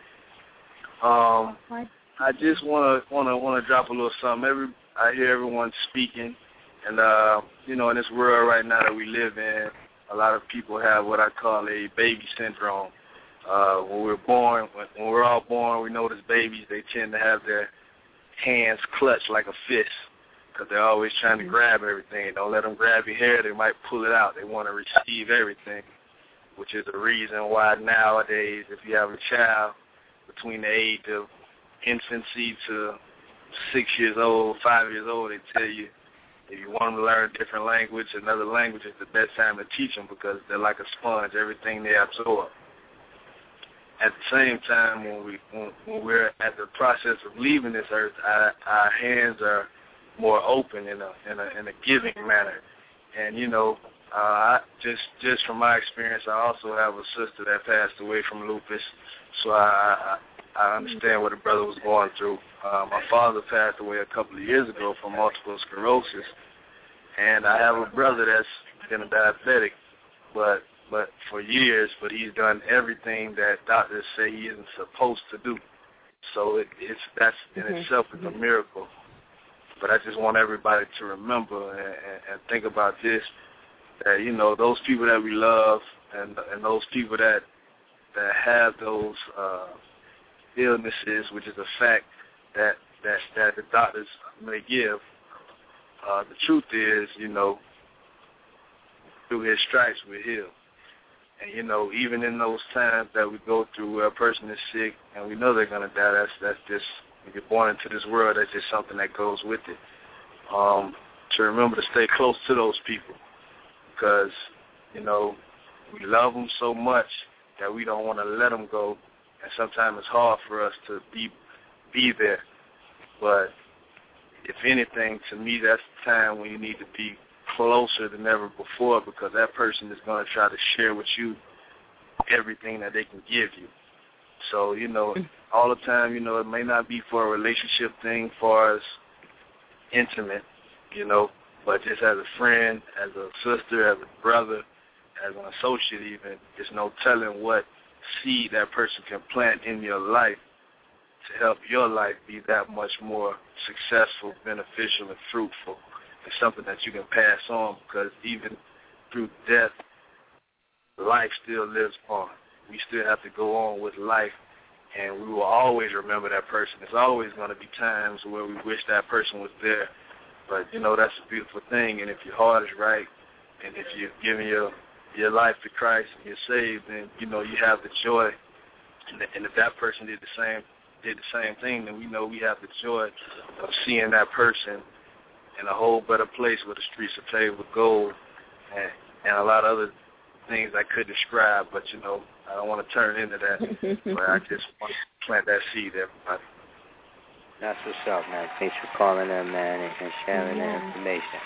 Um, I just want to want to want to drop a little something. Every I hear everyone speaking, and uh, you know, in this world right now that we live in, a lot of people have what I call a baby syndrome. Uh, when we're born, when, when we're all born, we notice babies, they tend to have their hands clutched like a fist because they're always trying to grab everything. Don't let them grab your hair. They might pull it out. They want to receive everything, which is the reason why nowadays, if you have a child between the age of infancy to six years old, five years old, they tell you if you want them to learn a different language, another language is the best time to teach them because they're like a sponge, everything they absorb. At the same time, when, we, when, when we're at the process of leaving this earth, our, our hands are more open in a, in a, in a giving manner. And, you know, uh, I, just just from my experience, I also have a sister that passed away from lupus, so I, I, I understand what the brother was going through. Uh, my father passed away a couple of years ago from multiple sclerosis, and I have a brother that's been a diabetic, but but for years, but he's done everything that doctors say he isn't supposed to do. So it, it's that's in Mm-hmm. itself is a miracle. But I just want everybody to remember and, and, and think about this, that, you know, those people that we love and and those people that that have those uh, illnesses, which is a fact that, that, that the doctors may give, uh, the truth is, you know, through his stripes we're healed. And, you know, even in those times that we go through where a person is sick and we know they're going to die, that's, that's just, when you're born into this world, that's just something that goes with it. Um, to remember to stay close to those people because, you know, we love them so much that we don't want to let them go. And sometimes it's hard for us to be be there. But if anything, to me, that's the time when you need to be closer than ever before because that person is going to try to share with you everything that they can give you. So, you know, all the time, you know, it may not be for a relationship thing as far as intimate, you know, but just as a friend, as a sister, as a brother, as an associate even, there's no telling what seed that person can plant in your life to help your life be that much more successful, beneficial, and fruitful. It's something that you can pass on because even through death, life still lives on. We still have to go on with life, and we will always remember that person. There's always going to be times where we wish that person was there. But, you know, that's a beautiful thing, and if your heart is right and if you're giving your your life to Christ and you're saved, then, you know, you have the joy. And, and if that person did the same did the same thing, then we know we have the joy of seeing that person in a whole better place where the streets are paved with gold and, and a lot of other things I could describe, but, you know, I don't want to turn into that. But I just want to plant that seed, everybody. That's what's up, man. Thanks for calling in, man, and, and sharing yeah. the information.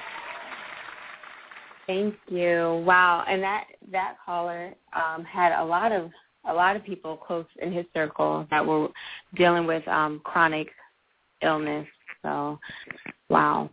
Thank you. Wow, and that that caller um, had a lot of a lot of people close in his circle that were dealing with um, chronic illness. So, wow,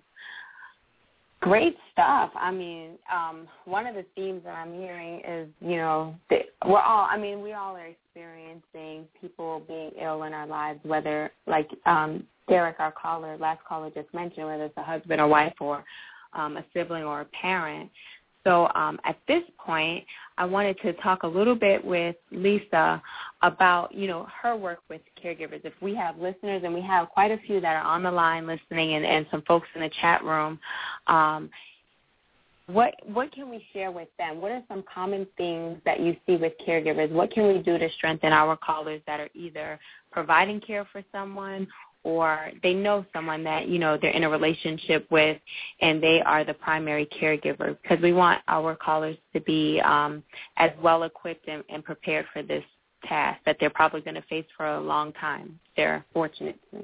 great stuff. I mean, um, one of the themes that I'm hearing is, you know, that we're all. I mean, we all are experiencing people being ill in our lives, whether, like um, Derek, our caller, last caller just mentioned, whether it's a husband or wife or Um, a sibling or a parent. So um, at this point, I wanted to talk a little bit with Lisa about, you know, her work with caregivers. If we have listeners, and we have quite a few that are on the line listening and, and some folks in the chat room, um, what what can we share with them? What are some common things that you see with caregivers? What can we do to strengthen our callers that are either providing care for someone or they know someone that, you know, they're in a relationship with and they are the primary caregiver? Because we want our callers to be um, as well equipped and, and prepared for this task that they're probably going to face for a long time. They're fortunate to.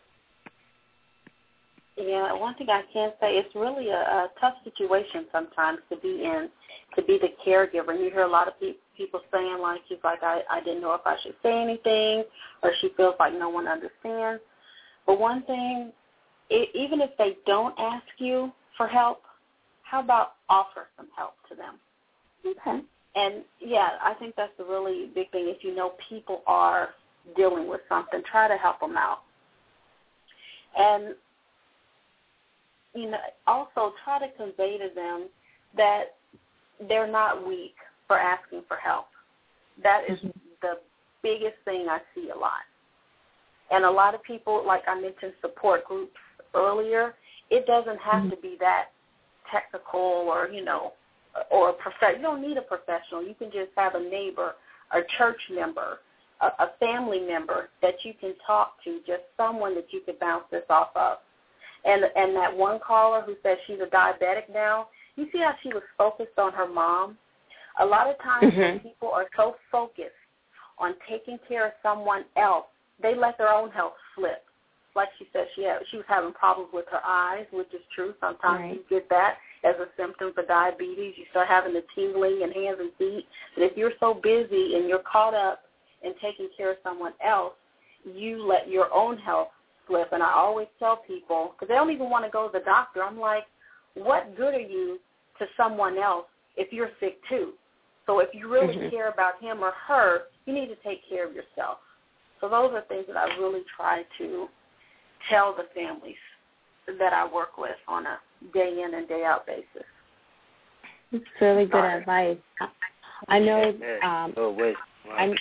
Yeah, one thing I can say, it's really a, a tough situation sometimes to be in, to be the caregiver. And you hear a lot of pe- people saying, like, she's like, I, I didn't know if I should say anything, or she feels like no one understands. But one thing, it, even if they don't ask you for help, how about offer some help to them? Okay. And, yeah, I think that's a really big thing. If you know people are dealing with something, try to help them out. And, you know, also try to convey to them that they're not weak for asking for help. That is mm-hmm. the biggest thing I see a lot. And a lot of people, like I mentioned, support groups earlier, it doesn't have mm-hmm. to be that technical or, you know, or a professional. You don't need a professional. You can just have a neighbor, a church member, a, a family member that you can talk to, just someone that you can bounce this off of. And and that one caller who said she's a diabetic now, you see how she was focused on her mom? A lot of times mm-hmm. when people are so focused on taking care of someone else, they let their own health slip. Like she said, she had, she was having problems with her eyes, which is true. Sometimes right. you get that as a symptom for diabetes. You start having the tingling in hands and feet. But if you're so busy and you're caught up in taking care of someone else, you let your own health slip. And I always tell people, because they don't even want to go to the doctor, I'm like, what good are you to someone else if you're sick too? So if you really mm-hmm. care about him or her, you need to take care of yourself. So those are things that I really try to tell the families that I work with on a day in and day out basis. It's really good right. advice. I know. Um, oh wait. Wow. I,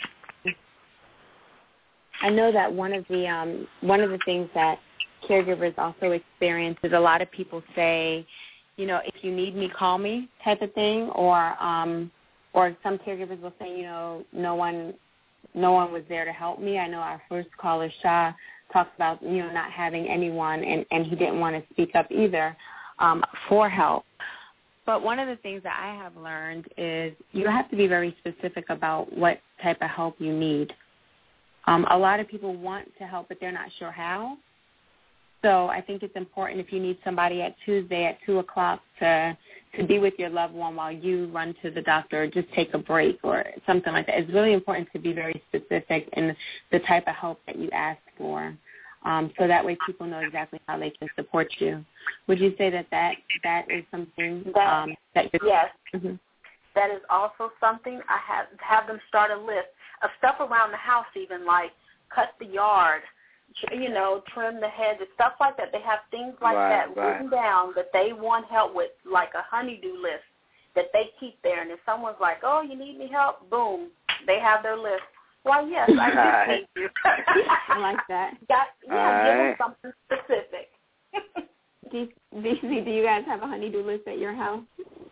I know that one of the um, one of the things that caregivers also experience is a lot of people say, you know, if you need me, call me, type of thing, or um, or some caregivers will say, you know, no one, no one was there to help me. I know our first caller, Shah, talks about, you know, not having anyone, and, and he didn't want to speak up either um, for help. But one of the things that I have learned is you have to be very specific about what type of help you need. Um, a lot of people want to help, but they're not sure how. So I think it's important if you need somebody at Tuesday at two o'clock to to be with your loved one while you run to the doctor or just take a break or something like that. It's really important to be very specific in the type of help that you ask for, um, so that way people know exactly how they can support you. Would you say that that, that is something that, um, that you're... Yes. Mm-hmm. That is also something I have, have them start a list of stuff around the house, even like cut the yard, you know, trim the hedges, stuff like that. They have things like right, that right. written down that they want help with, like a honey-do list that they keep there. And if someone's like, oh, you need me help, boom, they have their list. Why, yes, I do right. need you. I like that. Got, yeah, All give right. them something specific. D C, do you guys have a honey-do list at your house?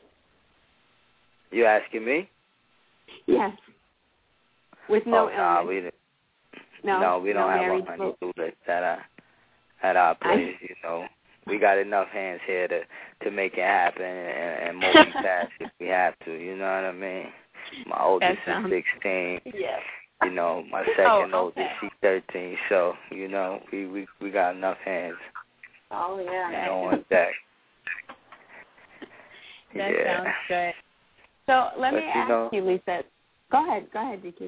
You asking me? Yes. With no oh, illness. Nah, we, no, no, we don't no have married a honey-do list at our, at our place, you know. We got enough hands here to, to make it happen and, and multitask if we have to, you know what I mean? My oldest sounds... is sixteen. Yes. You know, my second oh, oldest, okay. she's thirteen. So, you know, we, we, we got enough hands. Oh, yeah. You know, on deck. That yeah. sounds good. So let but, me you ask know, you, Lisa. Go ahead. Go ahead, D Q.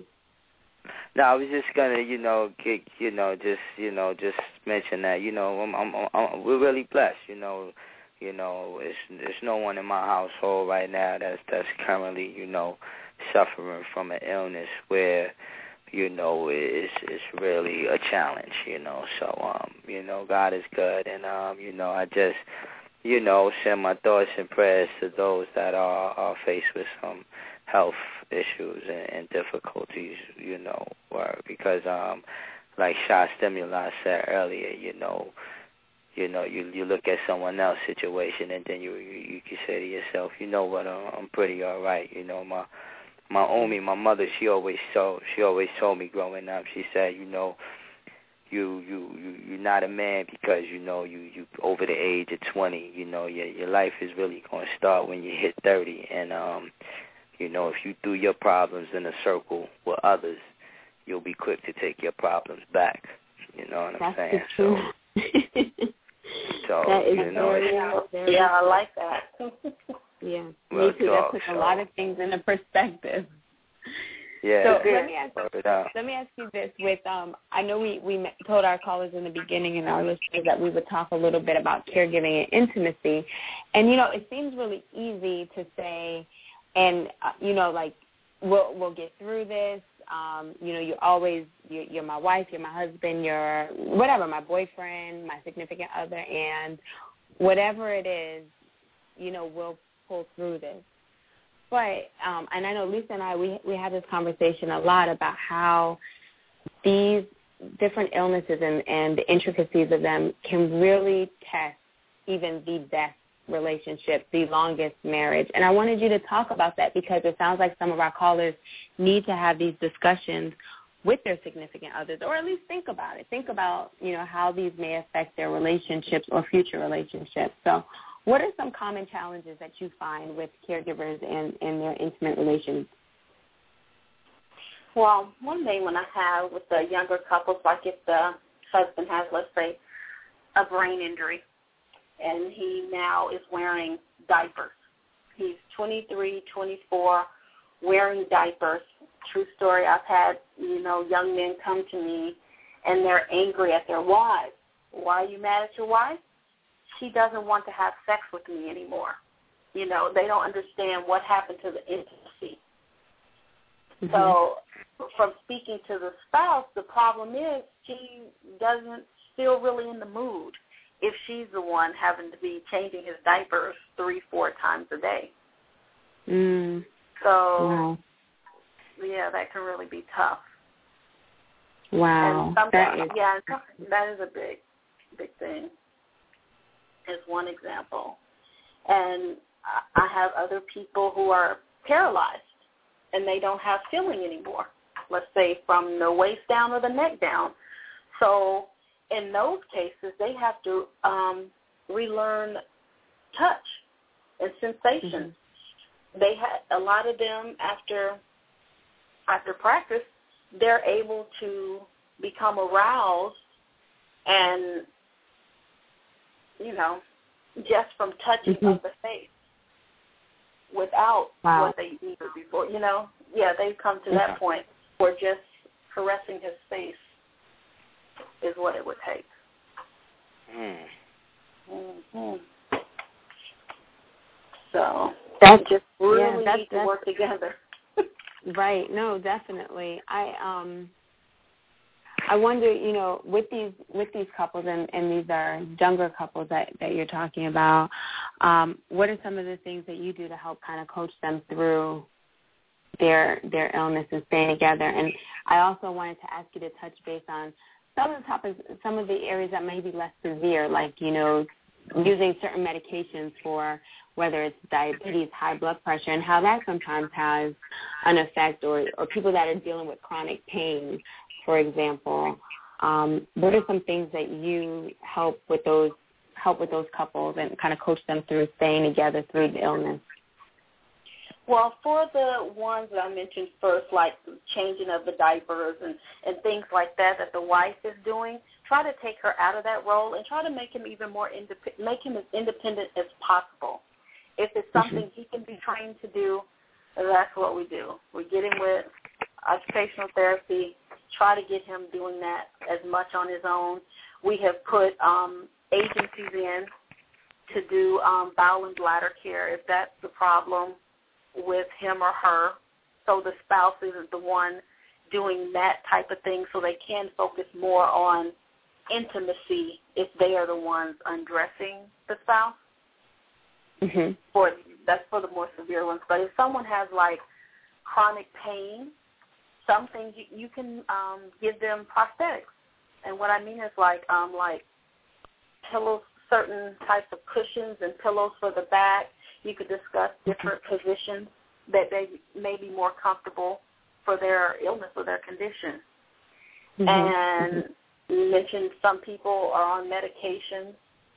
No, I was just gonna, you know, get, you know, just, you know, just mention that, you know, I'm, I'm, I'm, we're really blessed, you know, you know, it's, there's no one in my household right now that's that's currently, you know, suffering from an illness where, you know, it's it's really a challenge, you know. So, um, you know, God is good, and um, you know, I just, you know, send my thoughts and prayers to those that are, are faced with some health issues and, and difficulties, you know, or because um, like Shah Stimuli said earlier, you know, you know, you you look at someone else's situation and then you you, you can say to yourself, you know what, I'm, I'm pretty all right, you know, my my Omi, my mother, she always told she always told me growing up, she said, you know, you you you you're not a man because you know you you over the age of twenty, you know, your your life is really going to start when you hit thirty, and um. You know, if you threw your problems in a circle with others, you'll be quick to take your problems back. You know what I'm That's saying? True. So, so that is you know, very, it's, very yeah, I like that. yeah, well, me too. That puts so, a lot of things into perspective. Yeah. So let me ask. Let me ask you this: with um, I know we we told our callers in the beginning and our listeners that we would talk a little bit about caregiving and intimacy, and you know, it seems really easy to say. And, uh, you know, like, we'll we'll get through this. Um, you know, you're always, you're, you're my wife, you're my husband, you're whatever, my boyfriend, my significant other, and whatever it is, you know, we'll pull through this. But, um, and I know Lisa and I, we, we have this conversation a lot about how these different illnesses and, and the intricacies of them can really test even the best relationship, the longest marriage. And I wanted you to talk about that because it sounds like some of our callers need to have these discussions with their significant others, or at least think about it. Think about, you know, how these may affect their relationships or future relationships. So what are some common challenges that you find with caregivers and, and their intimate relations? Well, one thing when I have with the younger couples, like if the husband has, let's say, a brain injury, and he now is wearing diapers. He's twenty-three, twenty-four, wearing diapers. True story, I've had, you know, young men come to me, and they're angry at their wives. Why are you mad at your wife? She doesn't want to have sex with me anymore. You know, they don't understand what happened to the intimacy. Mm-hmm. So from speaking to the spouse, the problem is she doesn't feel really in the mood if she's the one having to be changing his diapers three, four times a day. Mm. So, wow. yeah, that can really be tough. Wow. And some, that is, yeah, that is a big, big thing, is one example. And I have other people who are paralyzed, and they don't have feeling anymore, let's say from the waist down or the neck down. So in those cases, they have to um, relearn touch and sensations. Mm-hmm. They had a lot of them after after practice, they're able to become aroused and, you know, just from touching mm-hmm. of the face without wow. what they needed before. You know, yeah, they've come to that point where just caressing his face is what it would take. Mm. Mm-hmm. So that's just really yeah, that's, need to that's, work together. Right. No, definitely. I um I wonder, you know, with these with these couples, and, and these are younger couples that, that you're talking about, um, what are some of the things that you do to help kind of coach them through their their illness and staying together? And I also wanted to ask you to touch base on some of the topics, some of the areas that may be less severe, like, you know, using certain medications for whether it's diabetes, high blood pressure, and how that sometimes has an effect, or, or people that are dealing with chronic pain, for example. Um, what are some things that you help with those help with those couples and kind of coach them through staying together through the illness? Well, for the ones that I mentioned first, like changing of the diapers and, and things like that that the wife is doing, try to take her out of that role and try to make him even more independent, make him as independent as possible. If it's something mm-hmm. he can be trained to do, that's what we do. We get him with occupational therapy, try to get him doing that as much on his own. We have put um, agencies in to do um, bowel and bladder care if that's the problem with him or her, so the spouse isn't the one doing that type of thing, so they can focus more on intimacy if they are the ones undressing the spouse. Mm-hmm. For that's for the more severe ones. But if someone has like chronic pain, some things you, you can um, give them prosthetics. And what I mean is like um, like pillows, certain types of cushions and pillows for the back. You could discuss different positions that they may be more comfortable for their illness or their condition. Mm-hmm. And you mentioned some people are on medication,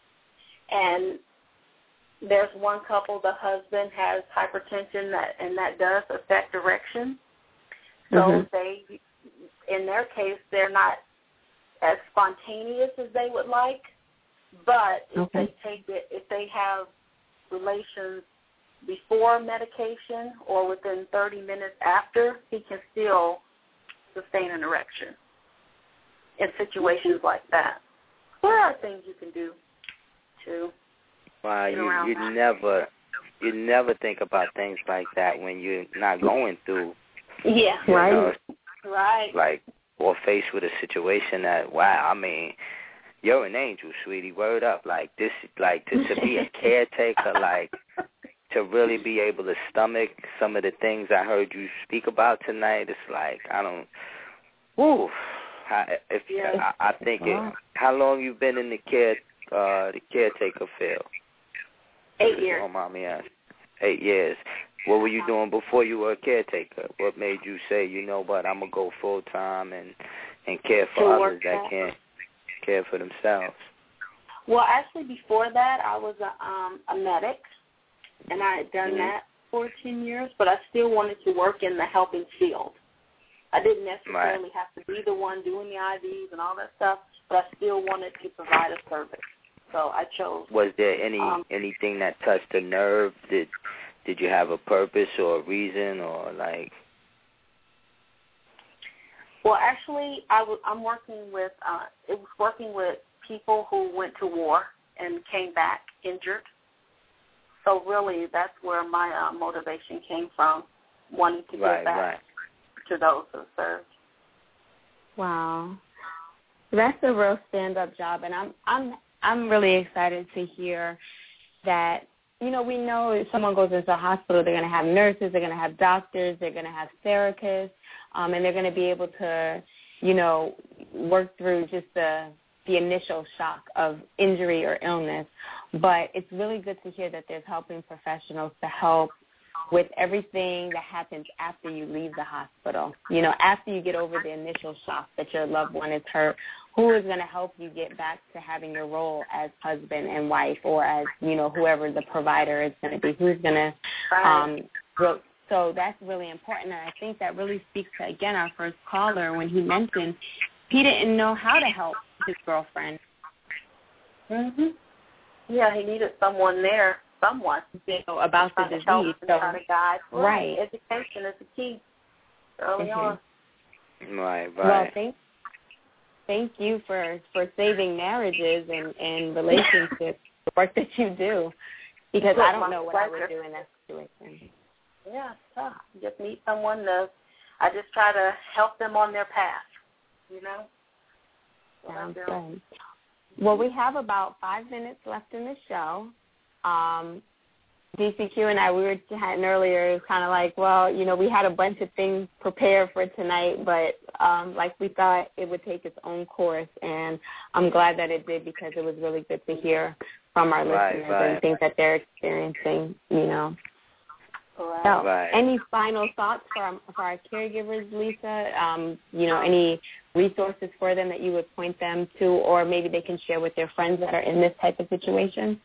and there's one couple, the husband has hypertension, that, and that does affect erection. So mm-hmm. they, in their case, they're not as spontaneous as they would like, but if okay. they take it, if they have relations before medication or within thirty minutes after, he can still sustain an erection in situations like that. There are things you can do to Wow, get you around you that. never you never think about things like that when you're not going through. Yeah, you right. know, right. Like, or faced with a situation that, wow, I mean, you're an angel, sweetie. Word up. Like, this, like, to, to be a caretaker, like, to really be able to stomach some of the things I heard you speak about tonight, it's like, I don't, woo. I, if, yeah. I, I think it, how long you been in the care, uh, the caretaker field? Eight years. Oh, mommy asked. Eight years. What were you doing before you were a caretaker? What made you say, you know what, I'm going to go full-time and, and care for to others that can't care for themselves? Well, actually, before that, I was a, um, a medic, and I had done mm-hmm. that for ten years, but I still wanted to work in the helping field. I didn't necessarily right. have to be the one doing the I Vs and all that stuff, but I still wanted to provide a service. So I chose. Was there any um, anything that touched a nerve? Did Did you have a purpose or a reason, or like? Well, actually, I was. I'm working with. Uh, it was working with people who went to war and came back injured. So really, that's where my uh, motivation came from, wanting to right, give back right. to those who served. Wow, that's a real stand-up job, and I'm I'm I'm really excited to hear that. You know, we know if someone goes into a hospital, they're going to have nurses, they're going to have doctors, they're going to have therapists, um, and they're going to be able to, you know, work through just the the initial shock of injury or illness. But it's really good to hear that there's helping professionals to help with everything that happens after you leave the hospital. You know, after you get over the initial shock that your loved one is hurt, who is going to help you get back to having your role as husband and wife, or as, you know, whoever the provider is going to be? Who's going to um, – so that's really important, and I think that really speaks to, again, our first caller when he mentioned he didn't know how to help his girlfriend. Mhm. Yeah, he needed someone there, someone. You know, about the disease. To so, try to guide. Right. Education is the key early mm-hmm. on. Right, right. Well, thank, thank you for, for saving marriages and, and relationships, the work that you do, because I don't know what I would do in that situation. Yeah, it's tough. Just meet someone to, I just try to help them on their path, you know? Sounds good. Well, we have about five minutes left in the show. Um, D C Q and I, we were chatting earlier, it was kind of like, well, you know, we had a bunch of things prepared for tonight, but um, like we thought it would take its own course, and I'm glad that it did, because it was really good to hear from our right, listeners right. and things that they're experiencing, you know. Right. So, right. Any final thoughts for our, for our caregivers, Lisa? Um, you know, any resources for them that you would point them to, or maybe they can share with their friends that are in this type of situation?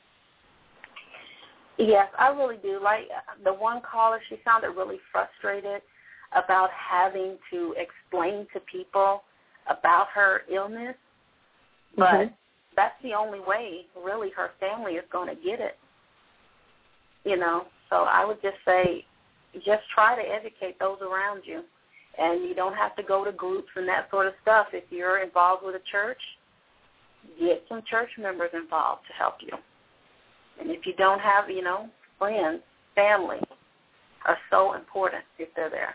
Yes, I really do. Like the one caller, she sounded really frustrated about having to explain to people about her illness, but mm-hmm. that's the only way, really, her family is going to get it. You know, so I would just say just try to educate those around you. And you don't have to go to groups and that sort of stuff. If you're involved with a church, get some church members involved to help you. And if you don't have, you know, friends, family are so important if they're there.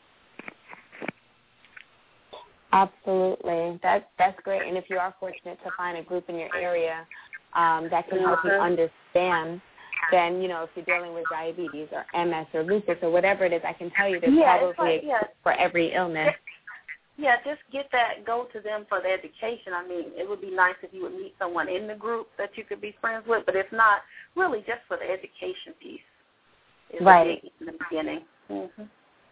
Absolutely. That's, that's great. And if you are fortunate to find a group in your area um, that can help you understand, then, you know, if you're dealing with diabetes or M S or lupus or whatever it is, I can tell you there's yeah, probably like, yeah. for every illness. Yeah, just get that, go to them for the education. I mean, it would be nice if you would meet someone in the group that you could be friends with, but if not, really just for the education piece is right. in the beginning. Mm-hmm.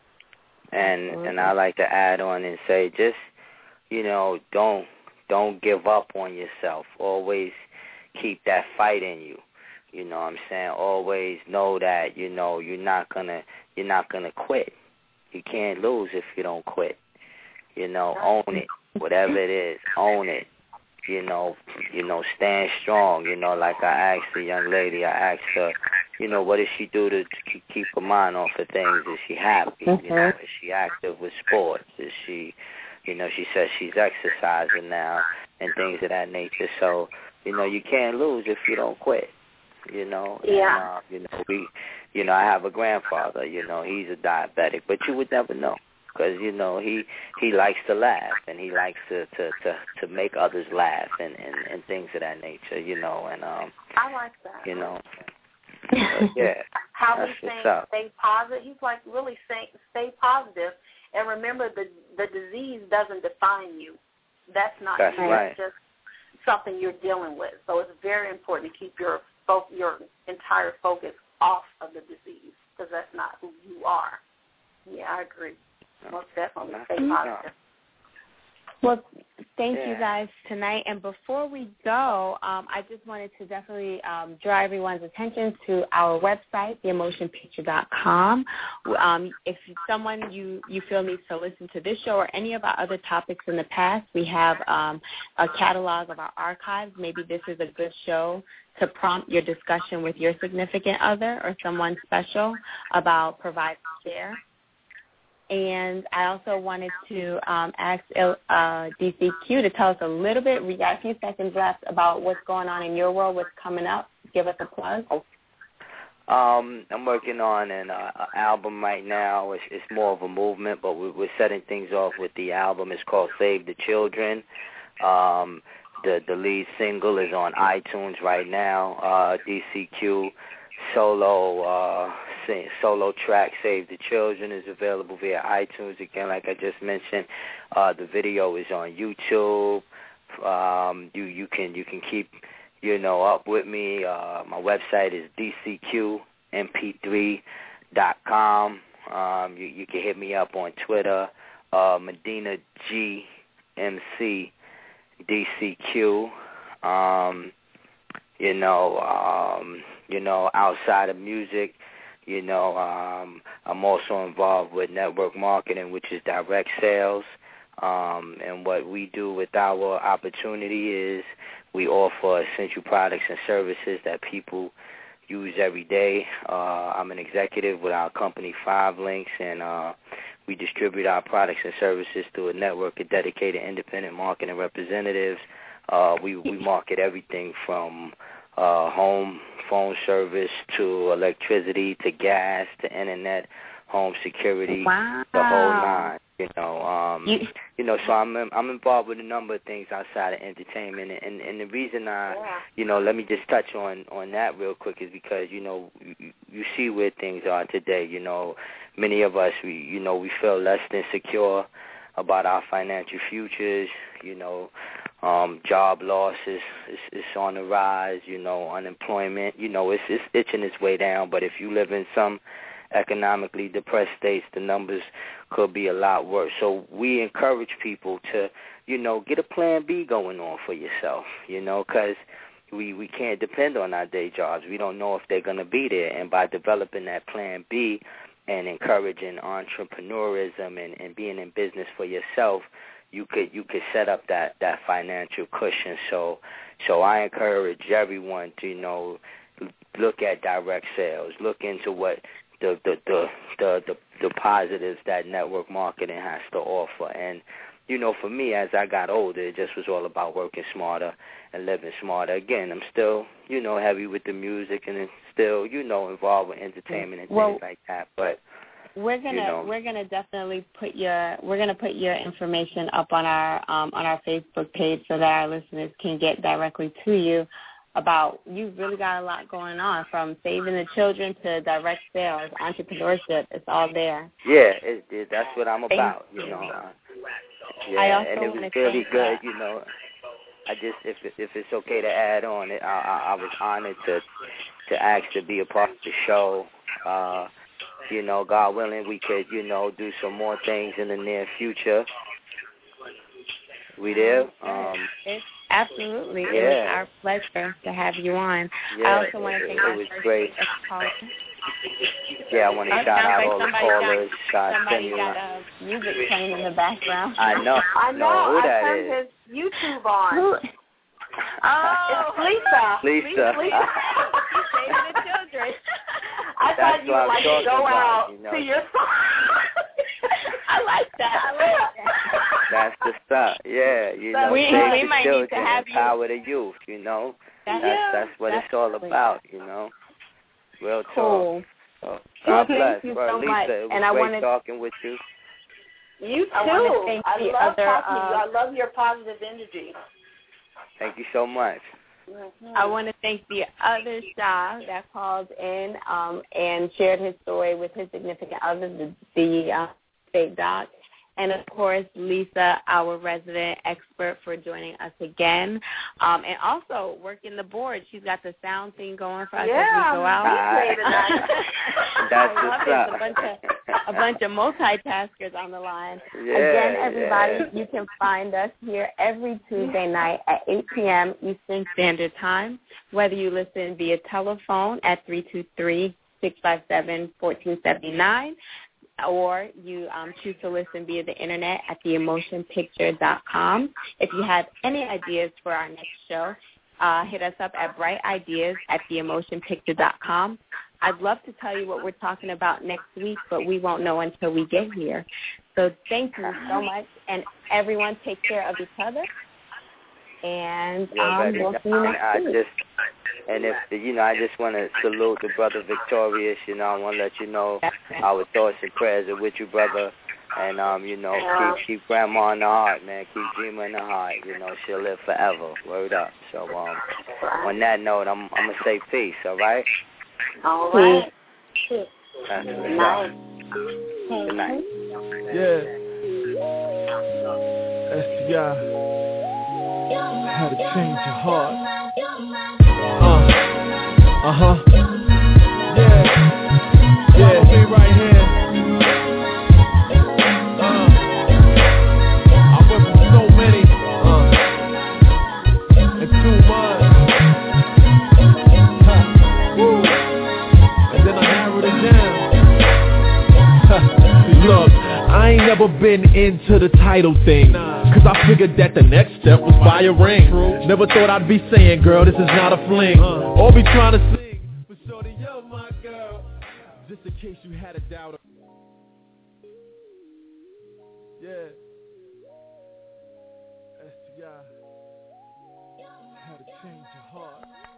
And and I like to add on and say, just, you know, don't don't give up on yourself. Always keep that fight in you. You know what I'm saying? Always know that, you know, you're not gonna you're not gonna quit. You can't lose if you don't quit. You know, own it. Whatever it is, own it. You know, you know, stand strong. You know, like I asked the young lady, I asked her, you know, what does she do to, to keep her mind off of things? Is she happy? Mm-hmm. You know, is she active with sports? Is she, you know, she says she's exercising now and things of that nature. So, you know, you can't lose if you don't quit. You know, yeah. And, uh, you know, we, you know, I have a grandfather. You know, he's a diabetic, but you would never know. Because, you know, he, he likes to laugh, and he likes to, to, to, to make others laugh and, and, and things of that nature, you know. And um, I like that. You know, uh, yeah. How that's we what's say up. stay positive. He's like really saying stay positive, and remember the the disease doesn't define you. That's not That's you. right. It's just something you're dealing with. So it's very important to keep your fo- your entire focus off of the disease, because that's not who you are. Yeah, I agree. Most definitely. Stay positive. Well, thank yeah. you guys tonight. And before we go, um, I just wanted to definitely um, draw everyone's attention to our website, the emotion picture dot com. Um, if someone you, you feel needs to listen to this show or any of our other topics in the past, we have um, a catalog of our archives. Maybe this is a good show to prompt your discussion with your significant other or someone special about providing care. And I also wanted to um, ask uh, D C Q to tell us a little bit, we got a few seconds left, about what's going on in your world, what's coming up. Give us a plug. Um, I'm working on an uh, album right now. It's, it's more of a movement, but we're, we're setting things off with the album. It's called Save the Children. Um, the, the lead single is on iTunes right now. Uh, D C Q solo uh, sing, solo track Save the Children is available via iTunes. Again, like I just mentioned, uh, the video is on YouTube. Um, you you can you can keep you know up with me. Uh, my website is d c q m p three dot com. Um, you, you can hit me up on Twitter, uh, Medina G M C D C Q. Um, you know, um, you know, outside of music, you know, um, I'm also involved with network marketing, which is direct sales. Um, and what we do with our opportunity is we offer essential products and services that people use every day. Uh, I'm an executive with our company, Five Links, and uh, we distribute our products and services through a network of dedicated independent marketing representatives. Uh, we, we market everything from uh, home phone service to electricity to gas to internet, home security, wow. the whole nine. You know, um, you, you know. So I'm I'm involved with a number of things outside of entertainment, and and the reason I, yeah. you know, let me just touch on on that real quick is because you know you, you see where things are today. You know, many of us we you know we feel less than secure about our financial futures. You know, um, job losses is, is on the rise. You know, unemployment. You know, it's it's itching its way down. But if you live in some economically depressed states, the numbers could be a lot worse. So we encourage people to, you know, get a plan B going on for yourself, you know, because we, we can't depend on our day jobs. We don't know if they're going to be there. And by developing that plan B and encouraging entrepreneurism and, and being in business for yourself, you could you could set up that, that financial cushion. So so I encourage everyone to, you know, look at direct sales, look into what The the, the the the the positives that network marketing has to offer. And, you know, for me, as I got older, it just was all about working smarter and living smarter. Again, I'm still, you know, heavy with the music and still, you know, involved with entertainment and well, things like that. But we're gonna you know, we're gonna definitely put your we're gonna put your information up on our um, on our Facebook page so that our listeners can get directly to you. About you've really got a lot going on, from saving the children to direct sales, entrepreneurship. It's all there. Yeah, it, it, that's what I'm about. You know, uh, yeah, I also and it was want really to good. You know, I just if if it's okay to add on it, I, I, I was honored to to ask to be a part of the show. Uh, you know, God willing, we could you know do some more things in the near future. We there? Um, it's absolutely. Yeah. It was our pleasure to have you on. Yeah, I also want to thank it, it was great. Caller. Yeah, I want to Oh, shout out like all the callers. Got, uh, somebody got uh, music playing in the background. I know. I know. know who I that turned is. his YouTube on. Who? Oh, it's Lisa. Lisa. Lisa. She's saving the children. I That's thought you what would I'm like to go talking out about, you know. to your I like that. I like that. That's the stuff. Yeah, you know, we, save we the might children, need to have you. empower the youth. You know, That's, that's that's what that's it's all really about. You know, real cool. talk. So, Well, God bless. thank you Bro, so Lisa, much. it was And I great wanted, talking with you. You too. I, want to thank I the love other, talking to you. uh, I love your positive energy. Thank you so much. Mm-hmm. I want to thank the other Shah that called in um, and shared his story with his significant other, the, the uh, state doc. And, of course, Lisa, our resident expert, for joining us again. Um, and also working the board. She's got the sound thing going for us yeah, as we go out. Uh, that's I love what's it. up. It's a bunch of, a bunch of multitaskers on the line. Yeah, Again, everybody, yeah. you can find us here every Tuesday night at eight p.m. Eastern Standard Time, whether you listen via telephone at three two three, six five seven, one four seven nine, or you um, choose to listen via the internet at the emotion picture dot com. If you have any ideas for our next show, uh, hit us up at bright ideas at the emotion picture dot com. I'd love to tell you what we're talking about next week, but we won't know until we get here. So thank you so much, and everyone take care of each other. And um, we'll see you next I week. just, and if you know, I just want to salute the brother Victorious. You know, I want to let you know our thoughts and prayers are with you, brother. And um, you know, keep keep grandma in the heart, man. Keep Gina in the heart. You know, she'll live forever. Word up. So um, on that note, I'm I'm gonna say peace. All right. All right. That's Good what's night. up. Good night. Yeah. S T I. How to change your heart. Uh. Uh-huh. Yeah. follow me right here. Uh, I went from so many uh, and too much. Huh. Woo. And then I narrowed it down. Look, I ain't never been into the title thing, cause I figured that the next step was buy a ring. Never thought I'd be saying, girl, this is not a fling, or be trying to sing, but shorty, you're my girl. Just in case you had a doubt. Yeah. S T I. How to change your heart.